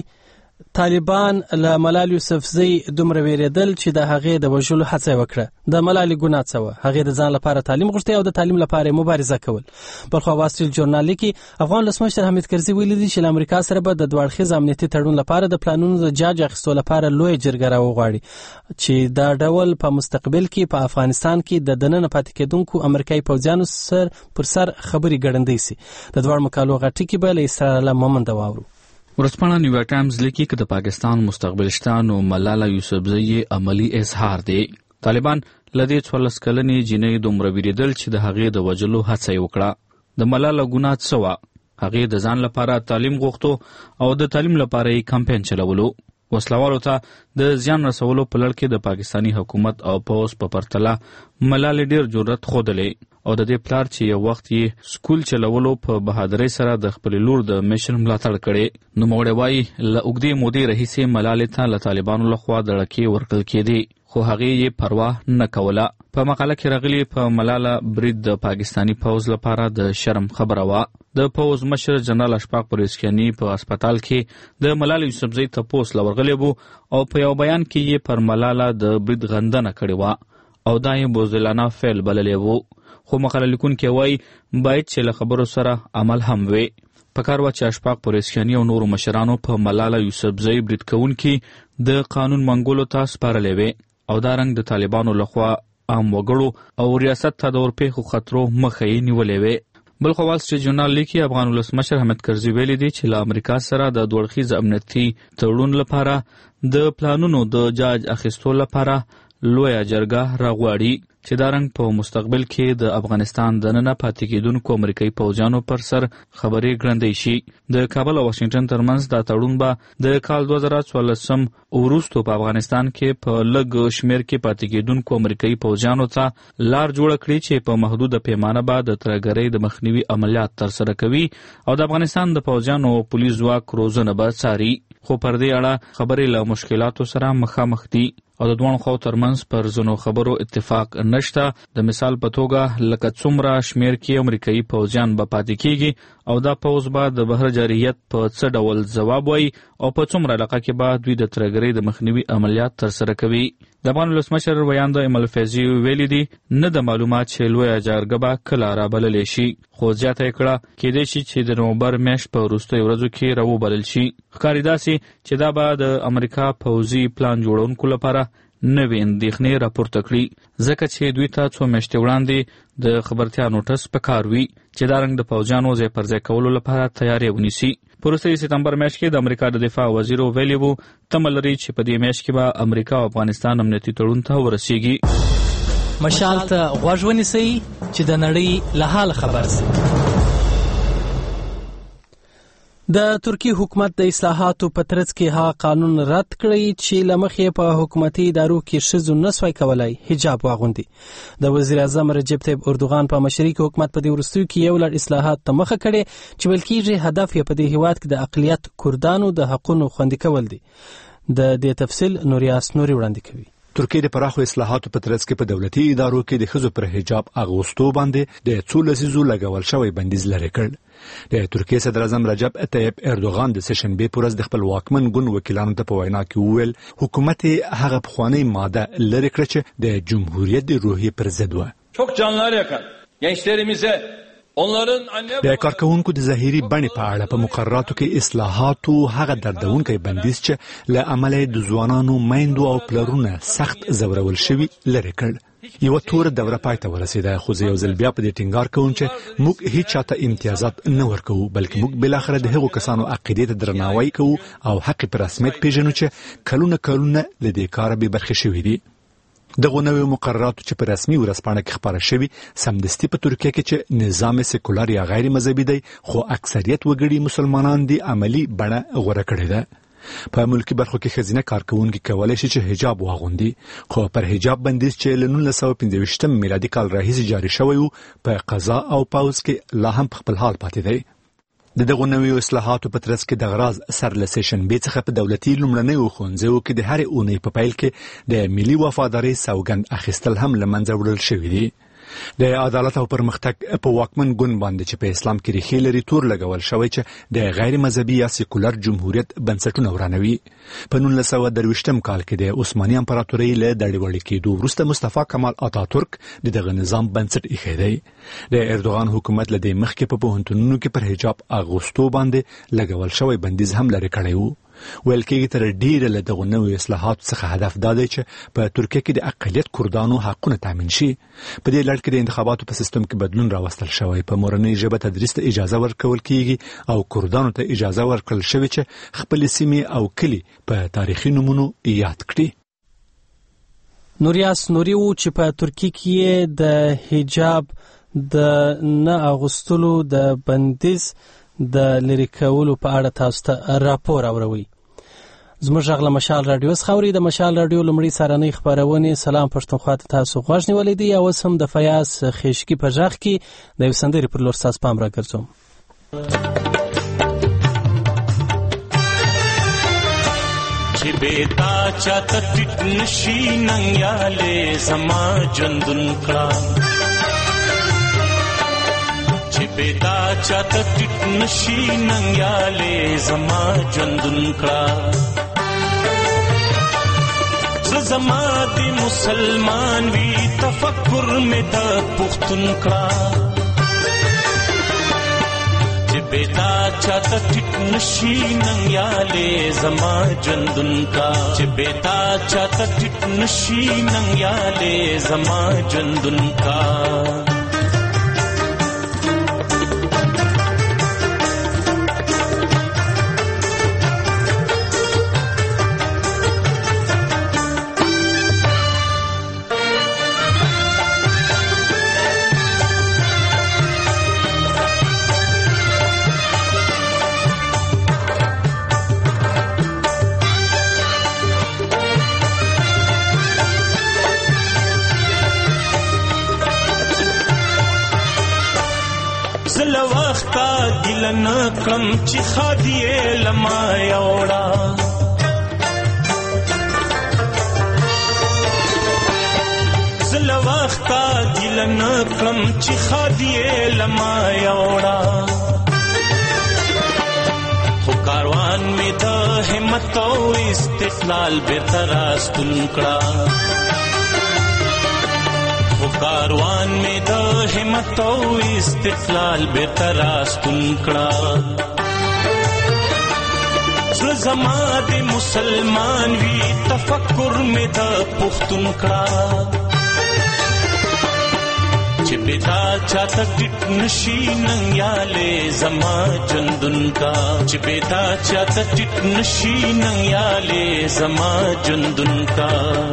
طالبان له ملال یوسفزۍ دومره ویریدل چې د هغې د وژلو هڅه وکړه. د ملالې ګناه څه وه؟ هغې د ځان لپاره تعلیم غوښتی او د تعلیم لپاره مبارزه کول. بلخوا واسټریټ جورنال لیکي افغان ولسمشر حمید کرزي ویلي دي چې له امریکا سره به د دوه اړخیز امنیتي تړون لپاره د پلانونو د جاج اخیستو لپاره لویه جرګه راوغواړي چې دا ډول په مستقبل کې په افغانستان کې د دننه پاتې کېدونکو امریکایي پوځیانو سر پر سر خبرې ګړندۍ سي. د دواړو مقالو غټ ټکي به له اسرار الله مومند واورو. ورځپاڼه نیویارک ټایمز لیکي چې د پاکستان مستقبل شته نو ملاله یوسفزۍ عملی اظهار دی. طالبان لدې څوارلس کلنې جینۍ دومره ویریدل چې د هغې د وژلو هڅه یې وکړه. د ملاله ګناه څه وه؟ هغې د ځان لپاره تعلیم غوښتو او د تعلیم لپاره یې کمپین چلولو. وسلوالو ته د زیان رسولو په لړ کې د پاکستاني حکومت او پوځ په پرتله ملالې ډېر جرأت ښودلی او د دې پلار چې یو وخت یې سکول چلولو په بهادرۍ سره د خپلې لور د میشن ملاتړ کړی. نوموړی وایي له اوږدې مودې راهیسې ملالې ته له طالبانو لخوا دړکې ورکړل کېدې خو هغې یې پروا نه کوله. په مقاله کې راغلي په ملاله برید د پاکستاني پوځ لپاره د شرم خبره وه. د پوځ مشر جنرال اشفاق پریسکیاني په هسپتال کې د ملالې یوسفزۍ تپوس لورغلی وو او په یو بیان کې یې پر ملاله د برید غندنه کړې وه او دا یې بزدلانه فعل بللی وو. خو مقاله لیکونکی وایي باید چې له خبرو سره عمل هم وي. پکار وه چې اشفاق پریسکیاني او نورو مشرانو په ملاله یوسفزۍ برید کوونکي د قانون منګولو ته سپارلی وي او دا رنګ د طالبانو لخوا عام وګړو او ریاست ته د ورپېښو خطرو مخه یې نیولې وي. بلخوا وال سټریټ جورنال لیکي افغان ولسمشر حمید کرزي ویلي دي چې له امریکا سره د دوه اړخیز امنیتي تړون لپاره د پلانونو د جاج اخیستو لپاره لویه جرګه راغواړي چې دا رنګ په مستقبل کې د افغانستان دننه پاتې کېدونکو امریکایي پوځیانو پر سر خبرې ګړندۍ شي. د کابل او واشنګټن ترمنځ دا تړون به د کال دوه زره څوارلسم وروستو په افغانستان کې په لږ شمېر کې پاتې کېدونکو امریکایي پوځیانو ته لار جوړه کړي چې په محدوده پیمانه به د ترهګرۍ د مخنیوي عملیات ترسره کوي او د افغانستان د پوځیانو او پولیس ځواک روزنه به څاري. خو پر دې اړه خبرې له مشکلاتو سره مخامخ دي او د دواړو خواو ترمنځ پر ځینو خبرو اتفاق نشته. د مثال په توګه لکه څومره شمېر کې امریکایي پوځیان به پاتې کېږي او دا پوځ به د بهر جارحیت په څه ډول ځواب وایي او په څومره علاقه کې به دوی د ترهګرۍ د مخنیوي عملیات ترسره کوي. د افغان ولسمشر ویانده ایمل فیضي ویلي دي نه د معلومات چې لویه جرګه به کله رابللی شي خو زیاته یې کړه کېدای شي چې د نومبر میاشت په وروستیو ورځو کې راوبلل شي. ښکاري داسې چې دا به د امریکا پوځي پلان جوړونکو لپاره نوې اندېښنې راپورته کړي ځکه چې دوی ته څو میاشتې وړاندې د خبرتیا نوټس پکار وي چې دا رنګ د پوځیانو ځای پر ځای کولو لپاره تیاری ونیسي. په وروستۍ سپتمبر میاشت کې د امریکا د دفاع وزیر ویلي وو تمه لري چې په دې میاشت کې به امریکا او افغانستان امنیتي تړون ته ورسیږي. مشال ته غوږ ونیسئ چې د نړۍ له حال خبر سي. د ترکی حکومت د اصلاحاتو په ترڅ کې هغه قانون رد کړی چې له مخې په حکومتي ادارو کې ښځو نسوای کولای حجاب واغوندي. د وزیر اعظم رجب طیب اردوغان په مشرۍ کې حکومت په دې وروستیو کې یو لړ اصلاحات ته مخه کړې چې ویل کېږي هدف یې په دې هیواد کې د اقلیت کردانو د حقونو خوندي کول دي. د دې تفصیل نوریاس نوري وړاندې کوي. ترکیه د پراخو اصلاحاتو په ترڅ کې په دولتي ادارو کې د ښځو پر حجاب اغوستو باندې د څو لسیزو لګول شوی بندیز لرې کړ. د ترکیه صدر اعظم رجب طیب اردوغان د سشنبه پر ورځ د خپل واکمن ګوند وکیلانو ته په وینا کې وویل حکومت هغه پخوانی ماده لرې کړ چې د جمهوریت د روحیې پر ضد و. çok canlar yakar. Gençlerimize د کارکونکو د ظاهري بڼې په اړه په مقرراتو کې اصلاحاتو هغه دردونکي بندیز چې له عمله د ځوانانو میندو او پلرونو سخت زورول شوی لري کړ یو تور دوره پای ته ورسیده خو یو ځل بیا په دې ټینګار کوم چې موږ هیڅ چاته امتیازات نه ورکو بلکې موږ بل اخر د هغو کسانو عقیده ته درناوی کوو او حق پر رسمیت پیژنو چې کلونه کلونه لدې کار به برخه شوی دي دغه نوې مقررات چې په رسمي ورځپاڼه کې خبره شوی سمدستي په ترکیه کې چې نظام سیکولر یا غیر مذهبي دی خو اکثریت وګړي مسلمانان دي عملی بڼه غوړه کړې ده په ملکی برخو کې خزینه کارکونکي کولای شي چې حجاب واغوندي خو پر حجاب بندیز چې له نولس سوه پنځه ویشتم میلادي کال راهیسې جاری شوی و په قضا او پاوز کې لا هم په خپل حال پاتې دی د دغه نوې اصلاحاتو په ترڅ کې د غراز سر له سیشن بي څخه په دولتي لومړنیو ښوونځیو کې د هرې اونۍ په پیل کې د ملي وفادارۍ سوګند اخیستل هم له منځه وړل شوي دي د عدالت او پرمختګ په واکمن ګوند باندې چې په اسلام کې ریښې لري تور لګول شوی چې د غیر مذهبي یا سیکولر جمهوریت بنسټونه ورانوي په نولس سوه درویشتم کال کې د عثماني امپراتورۍ له دړیوړې کېدو وروسته مصطفی کمال اتاتورک د دغه نظام بنسټ ایښی دی د اردوغان حکومت له دې مخکې په پوهنتونونو کې پر حجاب اغوستو باندې لګول شوی بندیز هم لرې کړی و ویل کېږي تر ډیره له دغه نوې اصلاحاتو څخه هدف دا دی چې په ترکیه کې د اقلیت کردانو حقونه تامین شي په دې لړ کې د انتخاباتو په سیستم کې بدلون راوستل شوی په مورنۍ ژبه تدریس ته اجازه ورکول کېږي او کردانو ته اجازه ورکړل شوې چې خپل سیمې او کلی په تاریخي نومونو یاد کړي نوریاس نوري و چې په ترکیه کې د حجاب د نه اغوستلو د بندیز د لری کولو په اړه تاسو ته راپور اوروي زموږ غږ له مشال رادیو څخه اوري د مشال رادیو لومړی سارنۍ خبرونه سلام پښتونخوا ته تاسو غوښ نیولې دي او سم د فیاض خېشکی په ځخ کې د وسندري پر لور ساس پام را ګرځوم چې بیتا چاته ټټ نشي ننګیاله سما جندن کړه بیتا چاته ټټ نشي ننګیاله زما ژوندون کړه زما د مسلمان وی تفکر مې د پښتون کړه چې بیتا چاته ټټ نشي ننګیاله زما ژوندون کړه چې بیتا چاته ټټ نشي ننګیاله زما ژوندون کړه کم چې خادیه لما یوړا زل وخت دل نه کم چې خادیه لما یوړا خو کاروان می د همت او استقلال بیرته راستون کړه کاروان میں د همت او استقلال بیرته راستون کړه زما د مسلمان وی تفکر میں د پښتون کړه چې بیتا چاته ټټ نشي ننګیاله زما ژوندون کا چې بیتا چاته ټټ نشي ننګیاله زما ژوندون کا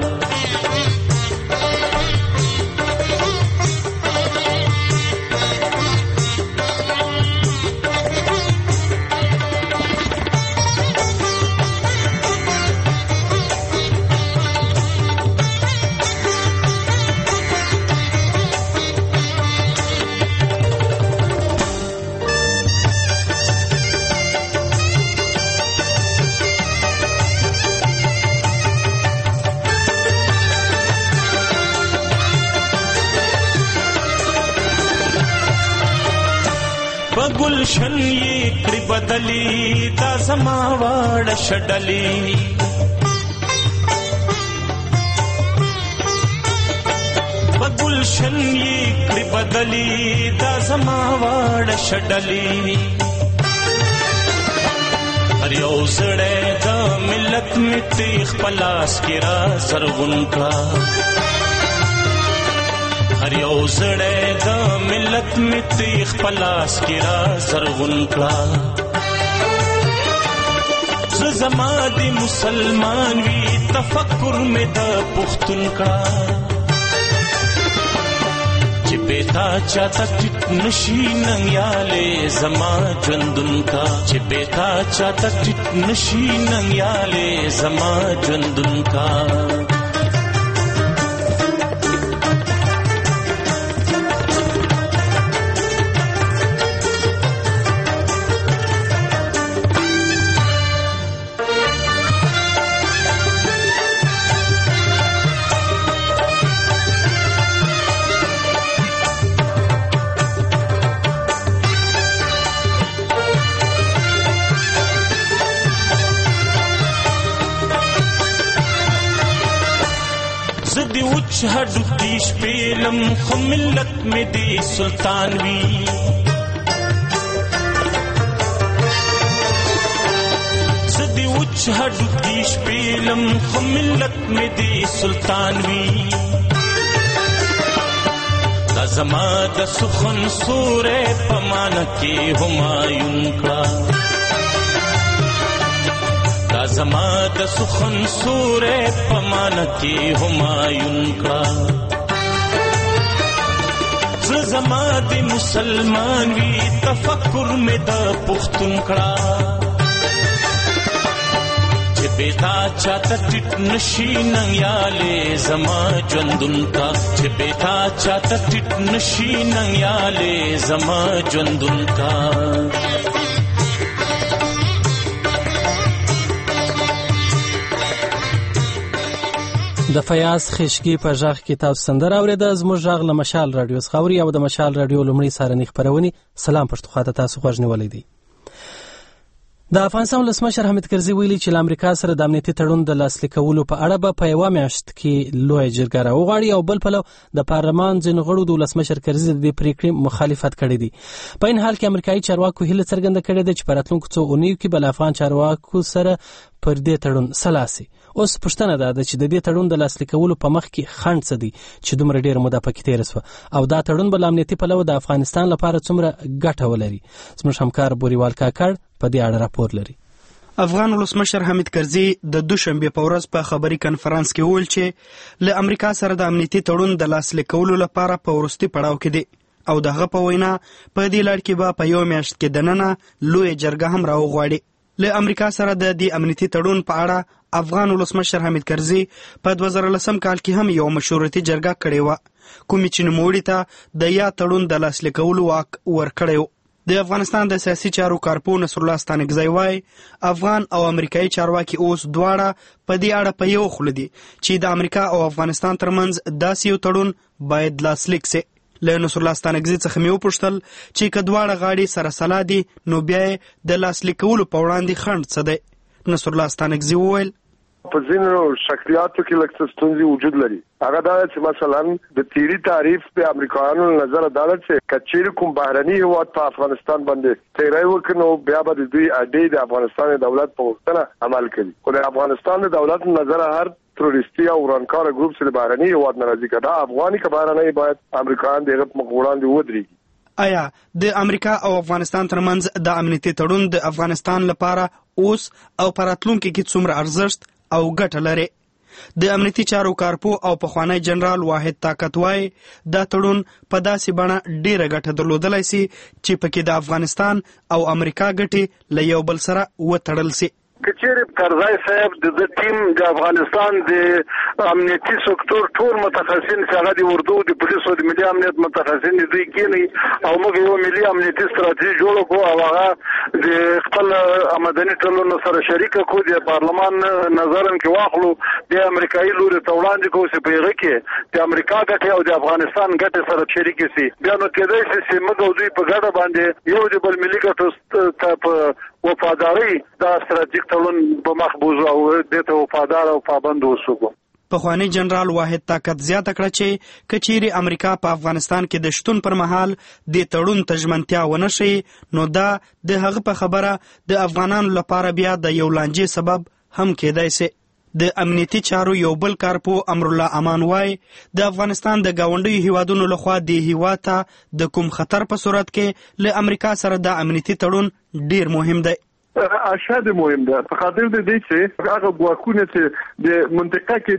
گلشن یہ کڑی بدلی دا زما واڑ شڈلی بگل گلشن یې کړي بدلی دا زما واړه شډلی هر یو زړی د ملت مې تیغ په لاس کې را زرغون کړه هر یو زړی د ملت مې تیغ په لاس کې را زرغون کړه زه زما د مسلمان وي تفکر مې د پښتون کړه چې بیتا چاته ټیټ نشي ننګیالې زما ژوندون کا چې بیتا چاته ټیټ نشي ننګیالې زما ژوندون کا هډو دیش پیلم خو ملت میں دی سلطان وی زدی وچ هډو دیش پیلم خو ملت میں دی سلطان وی دا زما د سخن سورې پمانه کې همایون کړه زما د سخن سورې پمانه کې همایون کړه زه زما د مسلمان وي تفکر مې د پښتون کړه چې بیتا چاته ټیټ نشي ننګیالې زما ژوندون کا چې بیتا چاته ټیټ نشي ننګیالې زما ژوندون کا د فیاض خشکی په ژغ کې تاسو سندره اوریده زموږ ژغ له مشال رادیو څخه او د مشال رادیو لومړی سارنې خبرونه سلام پښتونخوا ته تاسو خوښ نیولې دي د افغانستان ولسمشر حامد کرزي ویلي چې امریکا سره د امنیتي تړون د لاسلیک کولو په اړه به په یوه میاشت کې لوی جرګه راوغواړي او بل پلو د پارلمان ځینو غړو د ولسمشر کرزي د پریکړې مخالفت کړی دی په این حال کې امریکایي چارواکو هیله څرګنده کړې ده چې په راتلونکو څو اونیو کې بل افغان چارواکو سره پر دې تړون سلاسي اوس پښتنه ده چې د دې تړون د لاسلیک کولو په مخ کې خنډ څه دی چې دومره ډیر موده پکې تیر شو او دا تړون بل امنیتي پلو د افغانستان لپاره څومره ګټه ولري زموږ همکار بوريوال کاکړ په دې اړه راپور لري افغان ولسمشر حامد کرزي د دوشنبه په ورځ په خبري کانفرنس کې ویل چې له امریکا سره د امنیتي تړون د لاسلیک کولو لپاره په ورستي پړاو کې دی او دغه په وینا په دې لړ کې به په یو میاشت کې دننه لوی جرګه هم راوغواړي له امریکا سره د دې امنیتي تړون په اړه افغان ولسمشر حامد کرزي په دوه زره لسم کال کې هم یو مشورتي جرګه کړې و کوم چې نوموړي ته د یا تړون د لاسلیک کولو واک ورکړیو د افغانستان د سیاسي چارو کارپو نصر الله ستانکزی وای افغان او امریکایي چارواکي اوس دواړه په دې اړه په یو خوله دي چې د امریکا او افغانستان ترمنځ داسې یو تړون باید لاسلیک شي له نصر الله ستانکزی څخه مې وپوښتل چې کدواړه غاړي سره سلا دي نو بیا د لاسلیک کولو په وړاندې خنډ څه دی نصر الله ستانکزی وویل په ځینو شخصیاتو کې لکه ستونزې وجود لري هغه دا چې مثلا د تیری تعریف په امریکایانو نظر عدالت چې کچیر کوم بهرني هیواد په افغانستان باندې تیری وکړو بیا به د دوی اډې د افغانستان دولت په وختنه عمل کوي خو د افغانستان دولت نظر هر تروریستی او ورانکار ګروپ چې بهرني هیواد ناراضي کړه افغاني کبهرني باید امریکایان دغه مقوړاندې ودرېږي آیا د امریکا او افغانستان ترمنځ د امنیتي تړون د افغانستان لپاره اوس او پراتلونکو کې څومره ارزښت او ګټه لري د امنیتي چارو کارپو او پخوانی جنرال واحد طاقت وای دا تړون په داسې بڼه ډیره ګټه درلودلای شي چې پکې د افغانستان او امریکا ګټې له یو بل سره وتړل شي کچېرې کرزای صاحب د ټیم د افغانستان د امنیتي سکتور ټول متخصصین چې هغه د اردو د پولیسو د ملي امنیت متخصصین دوی کېني او موږ یو ملي امنیتي ستراتیژي جوړ کړو او هغه د خپل مدني ټولنو سره شریک کړو د پارلمان نظرن کې واخلو د امریکایي لوري ته وړاندې کوو چې په هغه کې د امریکا ګټه او د افغانستان ګټه سره شریک شي بیا نو کېدای شي چې موږ دوی په ګډه باندې یو د بل ملي ګټو ته وفاداری دا ستراتیژیک تړون په مخبوز او دته وفادار او پابند اوسو پخوانی جنرال واحد طاقت زیاته کړه چې کچيري امریکا په افغانستان کې د شتون پر مهال د تړون تجمنتیا ونه شي نو دا د هغه په خبره د افغانانو لپاره بیا د یو لانجې سبب هم کېدای شي. د امنیتي چارو یو بل کارپو امرالله امان وای د افغانستان د گاونډیو هیوادونو لخوا د هیواد ته د کوم خطر په صورت کې له امریکا سره د امنیتي تړون ډیر مهم دی. اشد مهم ده په خاطر د دې چې هغه ګواښونه چې د منطقه کې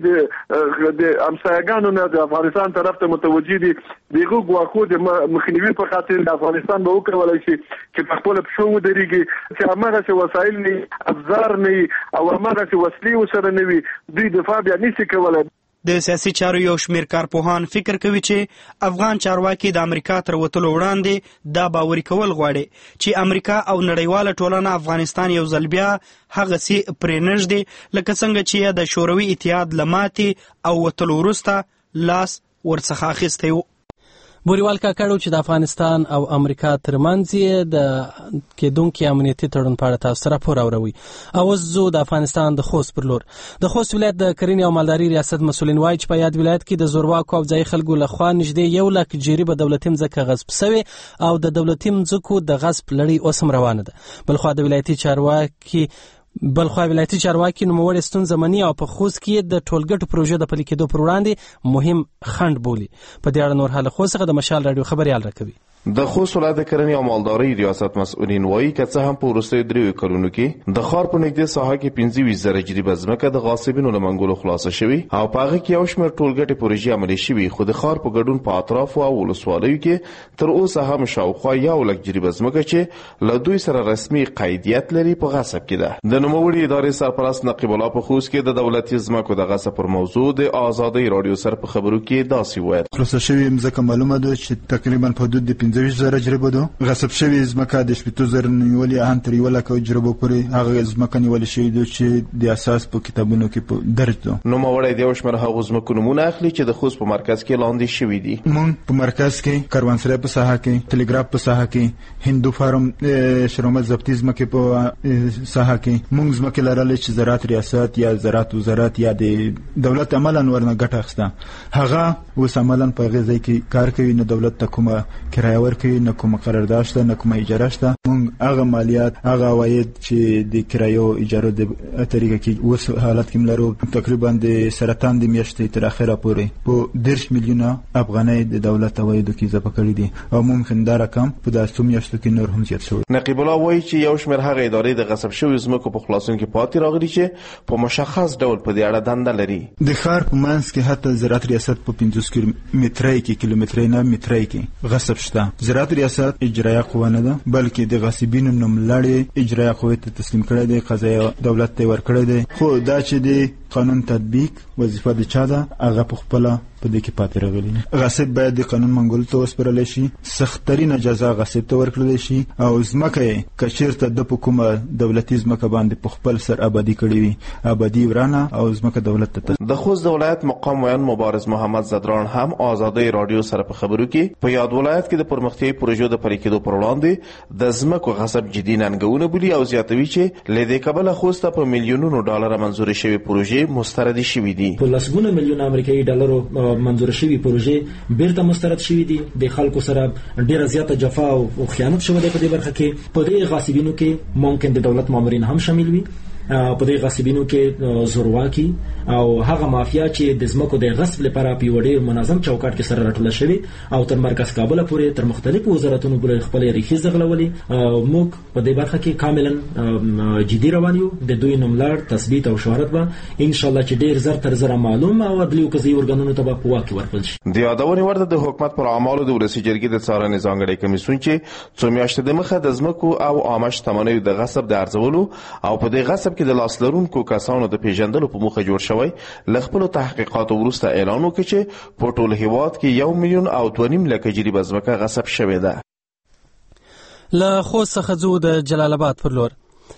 د د همسایګانو نه د افغانستان طرف ته متوجي دي دغه ګواښو د مخنیوي په خاطر د افغانستان به وکولای شي چې په خپل پښو ودرېږي چې هغه څه وسایل نه افزار نه او هغه څه وسلې وسره نه وي دوی دفاع بیا نشي کولای. د سیاسي چارو یو شمیر کارپوهان فکر کوي چې افغان چارواکي د امریکا تر وتلو وړاندې دا باوري کول غواړي چې امریکا او نړیواله ټولنه افغانستان یو ځل بیا هغسې پرې نږدې لکه څنګه چې د شوروي اتحاد له ماتې او وتلو وروسته لاس ورڅخه اخیستی و. بوریوال کاکړ چې د افغانستان او امریکا ترمنځ یې د کېدونکي امنیتي تړون په اړه تاسو راپور اوروي. اوس زه د افغانستان د خوست پر لور د خوست ولایت د کرنې او مالداري ریاست مسؤلین وایي چې په یاد ولایت کې د زورواکو او ځایي خلکو لخوا نږدې یو لک جریبه دولتي مځکه غصب سوې او د دولتي مځکو د غصب لړۍ اوس هم روانه ده. بلخوا د ولایتي چارواکي بلخوا ولایتي چارواکي نوموړې ستونزه مني او په خوست کې د ټولګټو پروژې د پلي کېدو پر وړاندې مهم خنډ بولي. په دې اړه نور حال خوست څخه د مشال راډیو خبريال راکوي. د خوست ولایت د کرنې او مالدارۍ ریاست مسؤلین وایي که څه هم په وروستیو دریو کلونو کې د ښار په نږدې ساحه کې پنځه ویشت زره جریبه ځمکه د غاصبینو له منګولو خلاصه شوې او په هغه کې یو شمېر ټولګټې پروژې عملي شوي خو د ښار په ګډون په اطرافو او ولسوالیو کې تر اوسه هم شاوخوا یو لک جریبه ځمکه چې له دوی سره رسمي قیدیت لري په غصب کې ده. د نوموړي ادارې سرپرست نقیب الله په خوست کې د دولتي ځمکو د غصب پر موضوع د آزادۍ راډیو سره په خبرو کې داسې وویل. خلاصه شوې ځمکه معلومه ده چې تقریبا په حدود د پنځه ویشت زره جریبه غصب شوی ځمکه د شپږ زره نیولې هم تر یو لک جریبو پورې هغه ځمکه نیول شوې ده چې د اساس په کتابونو کې درج ده. نو موړی د یو شمېر هغو ځمکو نومونه اخلي چې د خوست په مرکز کې لاندې شوي دي. مونږ په مرکز کې کاروانسرای په ساحه کې ټلګراف په ساحه کې هندو فارم شرمت ضبطي ځمکې په ساحه کې مونږ ځمکې لرلې چې زراعت ریاست یا زراعت وزارت یا د دولت عملاً ورنه ګټه اخیسته هغه اوس عملاً په هغې ځای کې کار کوي نه دولت ته کومه کرایه ورکوي نه کومه قرارداد شته نه کومه اجاره شته. مونږ هغه مالیات هغه عواید چې د کرایو اجارو د طریقه کې اوس حالت کې لرو تقریبا د سرطان د میاشتې تر اخره پورې په دېرش میلیونه افغانۍ د دولت عوایدو کې اضافه کړي دي او ممکن دا رقم په داسې میاشتو کې نور هم زیات شوی. نقیب الله وایي چې یو شمېر هغه ادارې د غصب شویو ځمکو په خلاصون کې پاتې راغلي چې په مشخص ډول په دې اړه دنده لري. د ښار په منځ کې حتی زراعت ریاست په پنځوس کیلومترۍ کې کیلومترۍ نه مترۍ کې غصب شته. زراعت ریاست اجرایه قوه نه ده بلکې د غاصبینو نوملړ اجرایه قوې ته تسلیم کړی دی قضایي دولت ته ورکړی دی خو دا چې د قانون تطبیق وظیفه د چا ده هغه په خپله په دې کې پاتې راغلی. غاصب باید د قانون منګولو ته وسپارلی شي سختترینه جزا غاصب ته ورکړلی شي او ځمکه یې که چېرته ده په کومه دولتي ځمکه باندې په خپل سر آبادي کړې وي آبادي ورانه او ځمکه دولت ته. د خوست د ولایت مقام ویان مبارز محمد زدران هم آزادۍ راډیو سره په خبرو کې په یاد ولایت کې د پرمختیایي پروژو د پلي کېدو پر وړاندې د ځمکو غصب جدي ننګونه بولي او زیاتوي چې له دې کبله خوست ته په میلیونونو ډالره منظورې شوې پروژې مستردې شوي دي. په لسګونه میلیونه امریکایي ډالرو منظور شوي پروژې بیرته مسترد شوي دي. د خلکو سره ډیره زیاته جفا او خیانت شوی دی په دې برخه کې. په دې غاصبینو کې ممکن د دولت مامورین هم شامل وي په دې غاصبینو کې زورواکي او هغه مافیا چې د ځمکو د غصب لپاره په یو ډېر منظم چوکاټ کې سره راټوله شوي او تر مرکز کابل پورې تر مختلفو وزارتونو پورې خپل ریښې ځغلولې. موږ په دې برخه کې کاملا جدي روان یو. د دوی نوملړ تثبیت او شهرت به ان شاء الله چې ډېر زر تر زر معلوم او عدلي او قضایي ارګانونو ته به په واک ورکړل شي. د یادونې وړ ده د حکومت پر اعمالو د ولسي جرګې د څارنې ځانګړی کمیسیون چې څو میاشتې دمخه د ځمکو او عامه شتمنیو د غصب د ارزولو او په دې غصب کې د لاس لرونکو کسانو د پیژندلو په موخه جوړ شوی له خپلو تحقیقاتو وروسته اعلان وکړ چې په ټول هیواد کې یو میلیون او دوه نیم لکه جریبه ځمکه غصب شوې ده. له خوست څخه ځو د جلال آباد پر لور.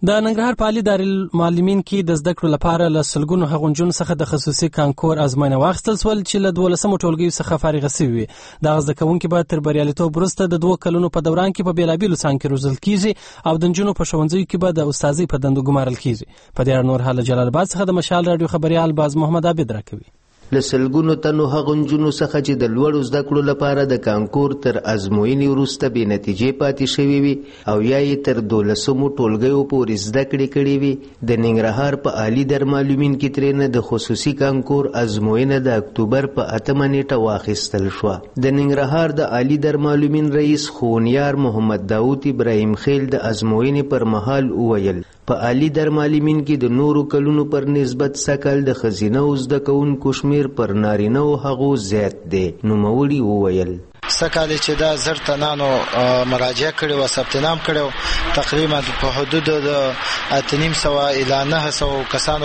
د ننګرهار په عالي دارالمعلمین کې د زده کړو لپاره له سلګونو هغو نجونو څخه د خصوصي کانکور ازموینه واخیستل سول چې له دولسمو ټولګیو څخه فارغه سوي وي. دغه زده کوونکي به تر بریالیتوب وروسته د دوو کلونو په دوران کې په بېلابېلو څانګو کې روزل کیږي او د نجونو په ښوونځیو کې به د استادۍ په دندو ګمارل کیږي. په دې اړه نور حال جلال آباد څخه د مشال راډیو خبريال باز محمد عابد راکوي. لسلګونو تنو هغو نجونو څخه چې د لوړو زده کړو لپاره د کانکور تر ازموینې وروسته بې نتیجې پاتې شوي وي او یا یې تر دولسمو ټولګیو پورې زده کړې کړې وي. د ننګرهار په عالي دارالمعلمین کې ترېنه د خصوصي کانکور ازموینه د اکتوبر په اتمه نیټه واخیستل شوه. د ننګرهار د عالي دارالمعلمین رئیس ښوونیار محمد داود ابراهیم خیل د ازموینې پر مهال وویل په عالي دارالمعلمین کې د نورو کلونو پر نسبت سکل د ښځینه زده کوونکو شمیر پر نارینه او هغو زیات دی. نوموړي وویل سکاله چې دا زر تنانو مراجعه کړي او ثبت نام کړي تقریبا په حدود د اتنیم سوا الی نه سو کسانو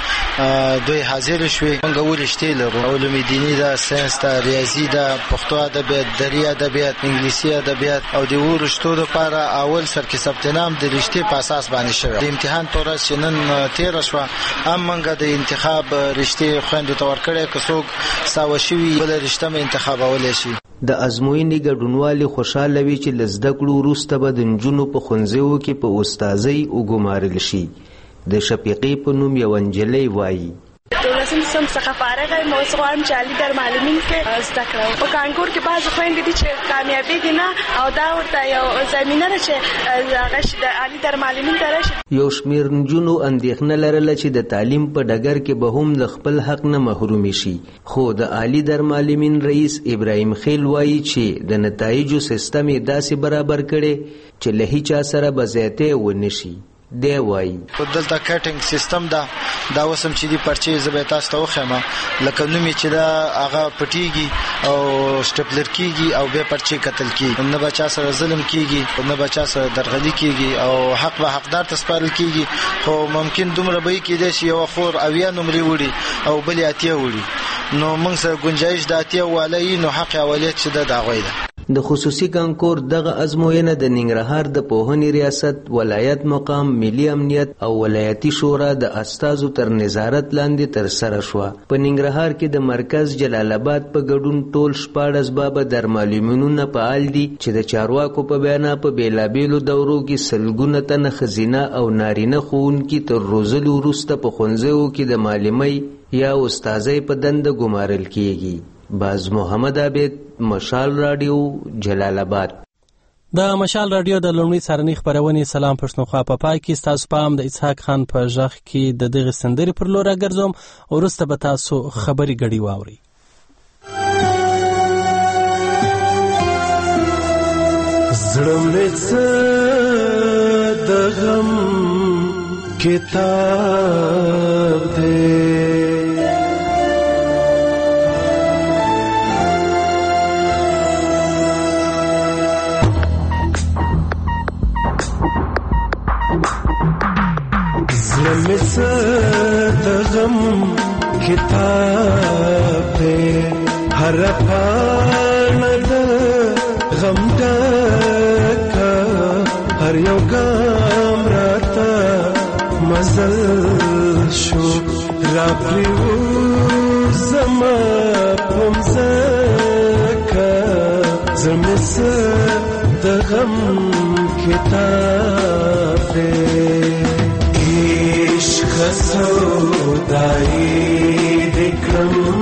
پورې دوی حاضر شوي. موږ ولشتي لرو علوم دینی دا ساينس دا ریاضي دا پښتو ادبیات دري ادبیات انګلیسي ادبیات او د ورشتو لپاره اول سر کې ثبت نام د رښتې په اساس باندې شوی. د امتحان پروسه چې نن تیر شو ام موږ د انتخاب رښتې خويندو تور کړي که څوک ساوه شوی بل رښتې انتخابول شي. د ازموینې ګډونوالي خوشاله وي چې له زده کړو وروسته به د نجونو په ښوونځیو کې په استادۍ وګمارل شي. د شفیقې په نوم یوه نجلۍ وایي دولسم سم څخه فارغه یم او زه غواړم چې عالي دارالمعلمین کې زده کړم. په کانکور کې بعضې خویندې دي چې کامیابېږي نه او دا ورته یو زمینه ده چې هغه شي د عالي دارالمعلمین ته راشي. یو شمېر نجونو اندېښنه لرله چې د تعلیم په ډګر کې به هم د خپل حق نه محرومې شي، خو د عالي دارالمعلمین رئیس ابراهیم خیل وایي چې د نتایجو سیستم یې داسې برابر کړی چې له هیچا سره به زیاتی ونه شي. دی وایي دلته کټینګ سیستم دا دا وسم چې دی پرچې زه به تاسو ته وښیم لکه نوم چې دا هغه پټیږي او سټپلر کیږي او به پرچې کتل کیږي، نه بچا سره ظلم کیږي نه بچا سره درغلي کیږي او حق به حقدار ته سپارل کیږي. خو ممکن دومره به کېدای شي یو خور اویا نمرې وړي او بل اتیا وړي، نو موږ سره گنجائش د اتیا والي نو حق اولیت چې د داغوي ده. د خصوصي کانکور دغه ازموینه د ننګرهار د پوهنې ریاست، ولایت مقام، ملي امنیت او ولایتي شورا د استازو تر نظارت لاندې ترسره شوه. په ننګرهار کې د مرکز جلال آباد په ګډون ټول شپاړس بابه دارالمعلمینونه فعال دي چې د چارواکو په بیانا په بیلابیلو دورو کې سلګونه تنه ښځینه او نارینه ښوونکي تر روزلو وروسته په ښوونځیو کې د معلمۍ یا استازۍ په دنده ګمارل کیږي. باز محمد عابد، مشال راډیو، جلال آباد. د مشال راډیو د لومړي سارنۍ خپرونې سلام پښتونخوا په پای کې ستاسو پام د اسحاق خان په غږ کې د دغه سندرې پر لور راګرځوم، وروسته به تاسو خبري غړي واورئ. زړه مې څه د غم کتاب دی، زړه مې څه د غم کتاب دی، هر پاڼه د غم ډکه، هر یو ګام راته مزل شو، را پرېوزمه په مځکه. زړه مې څه د غم کتاب دی، عشق سودایی دکرم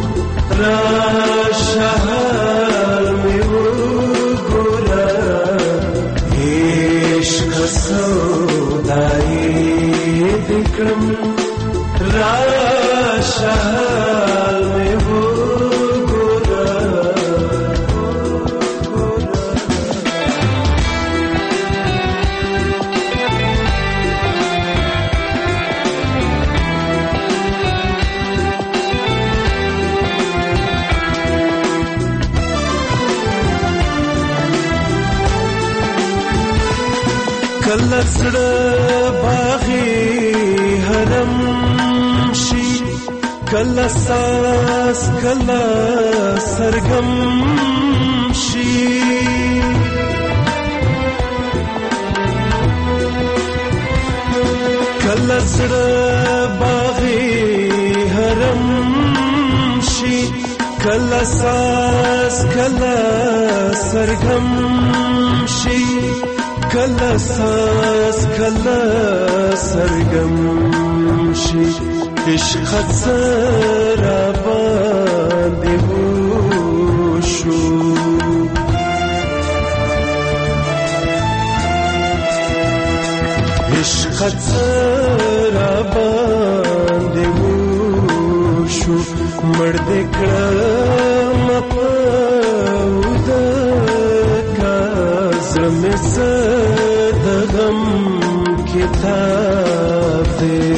راشه حال می وګوره، عشق سودایی دکرم راشه حال می کله زړه باغی حرم شي، کله ساس کله سرګم شي، دزړه باغی حرم شي کله ساز کله سرګم شي کله ساز کله سرګم شي عشق سره باندې وشو عشق سره باندې وشو مړ دې کړم په ودکا زمې صدغم کتاب دې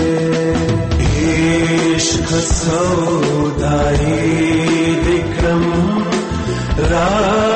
عشق سودای دې کړم را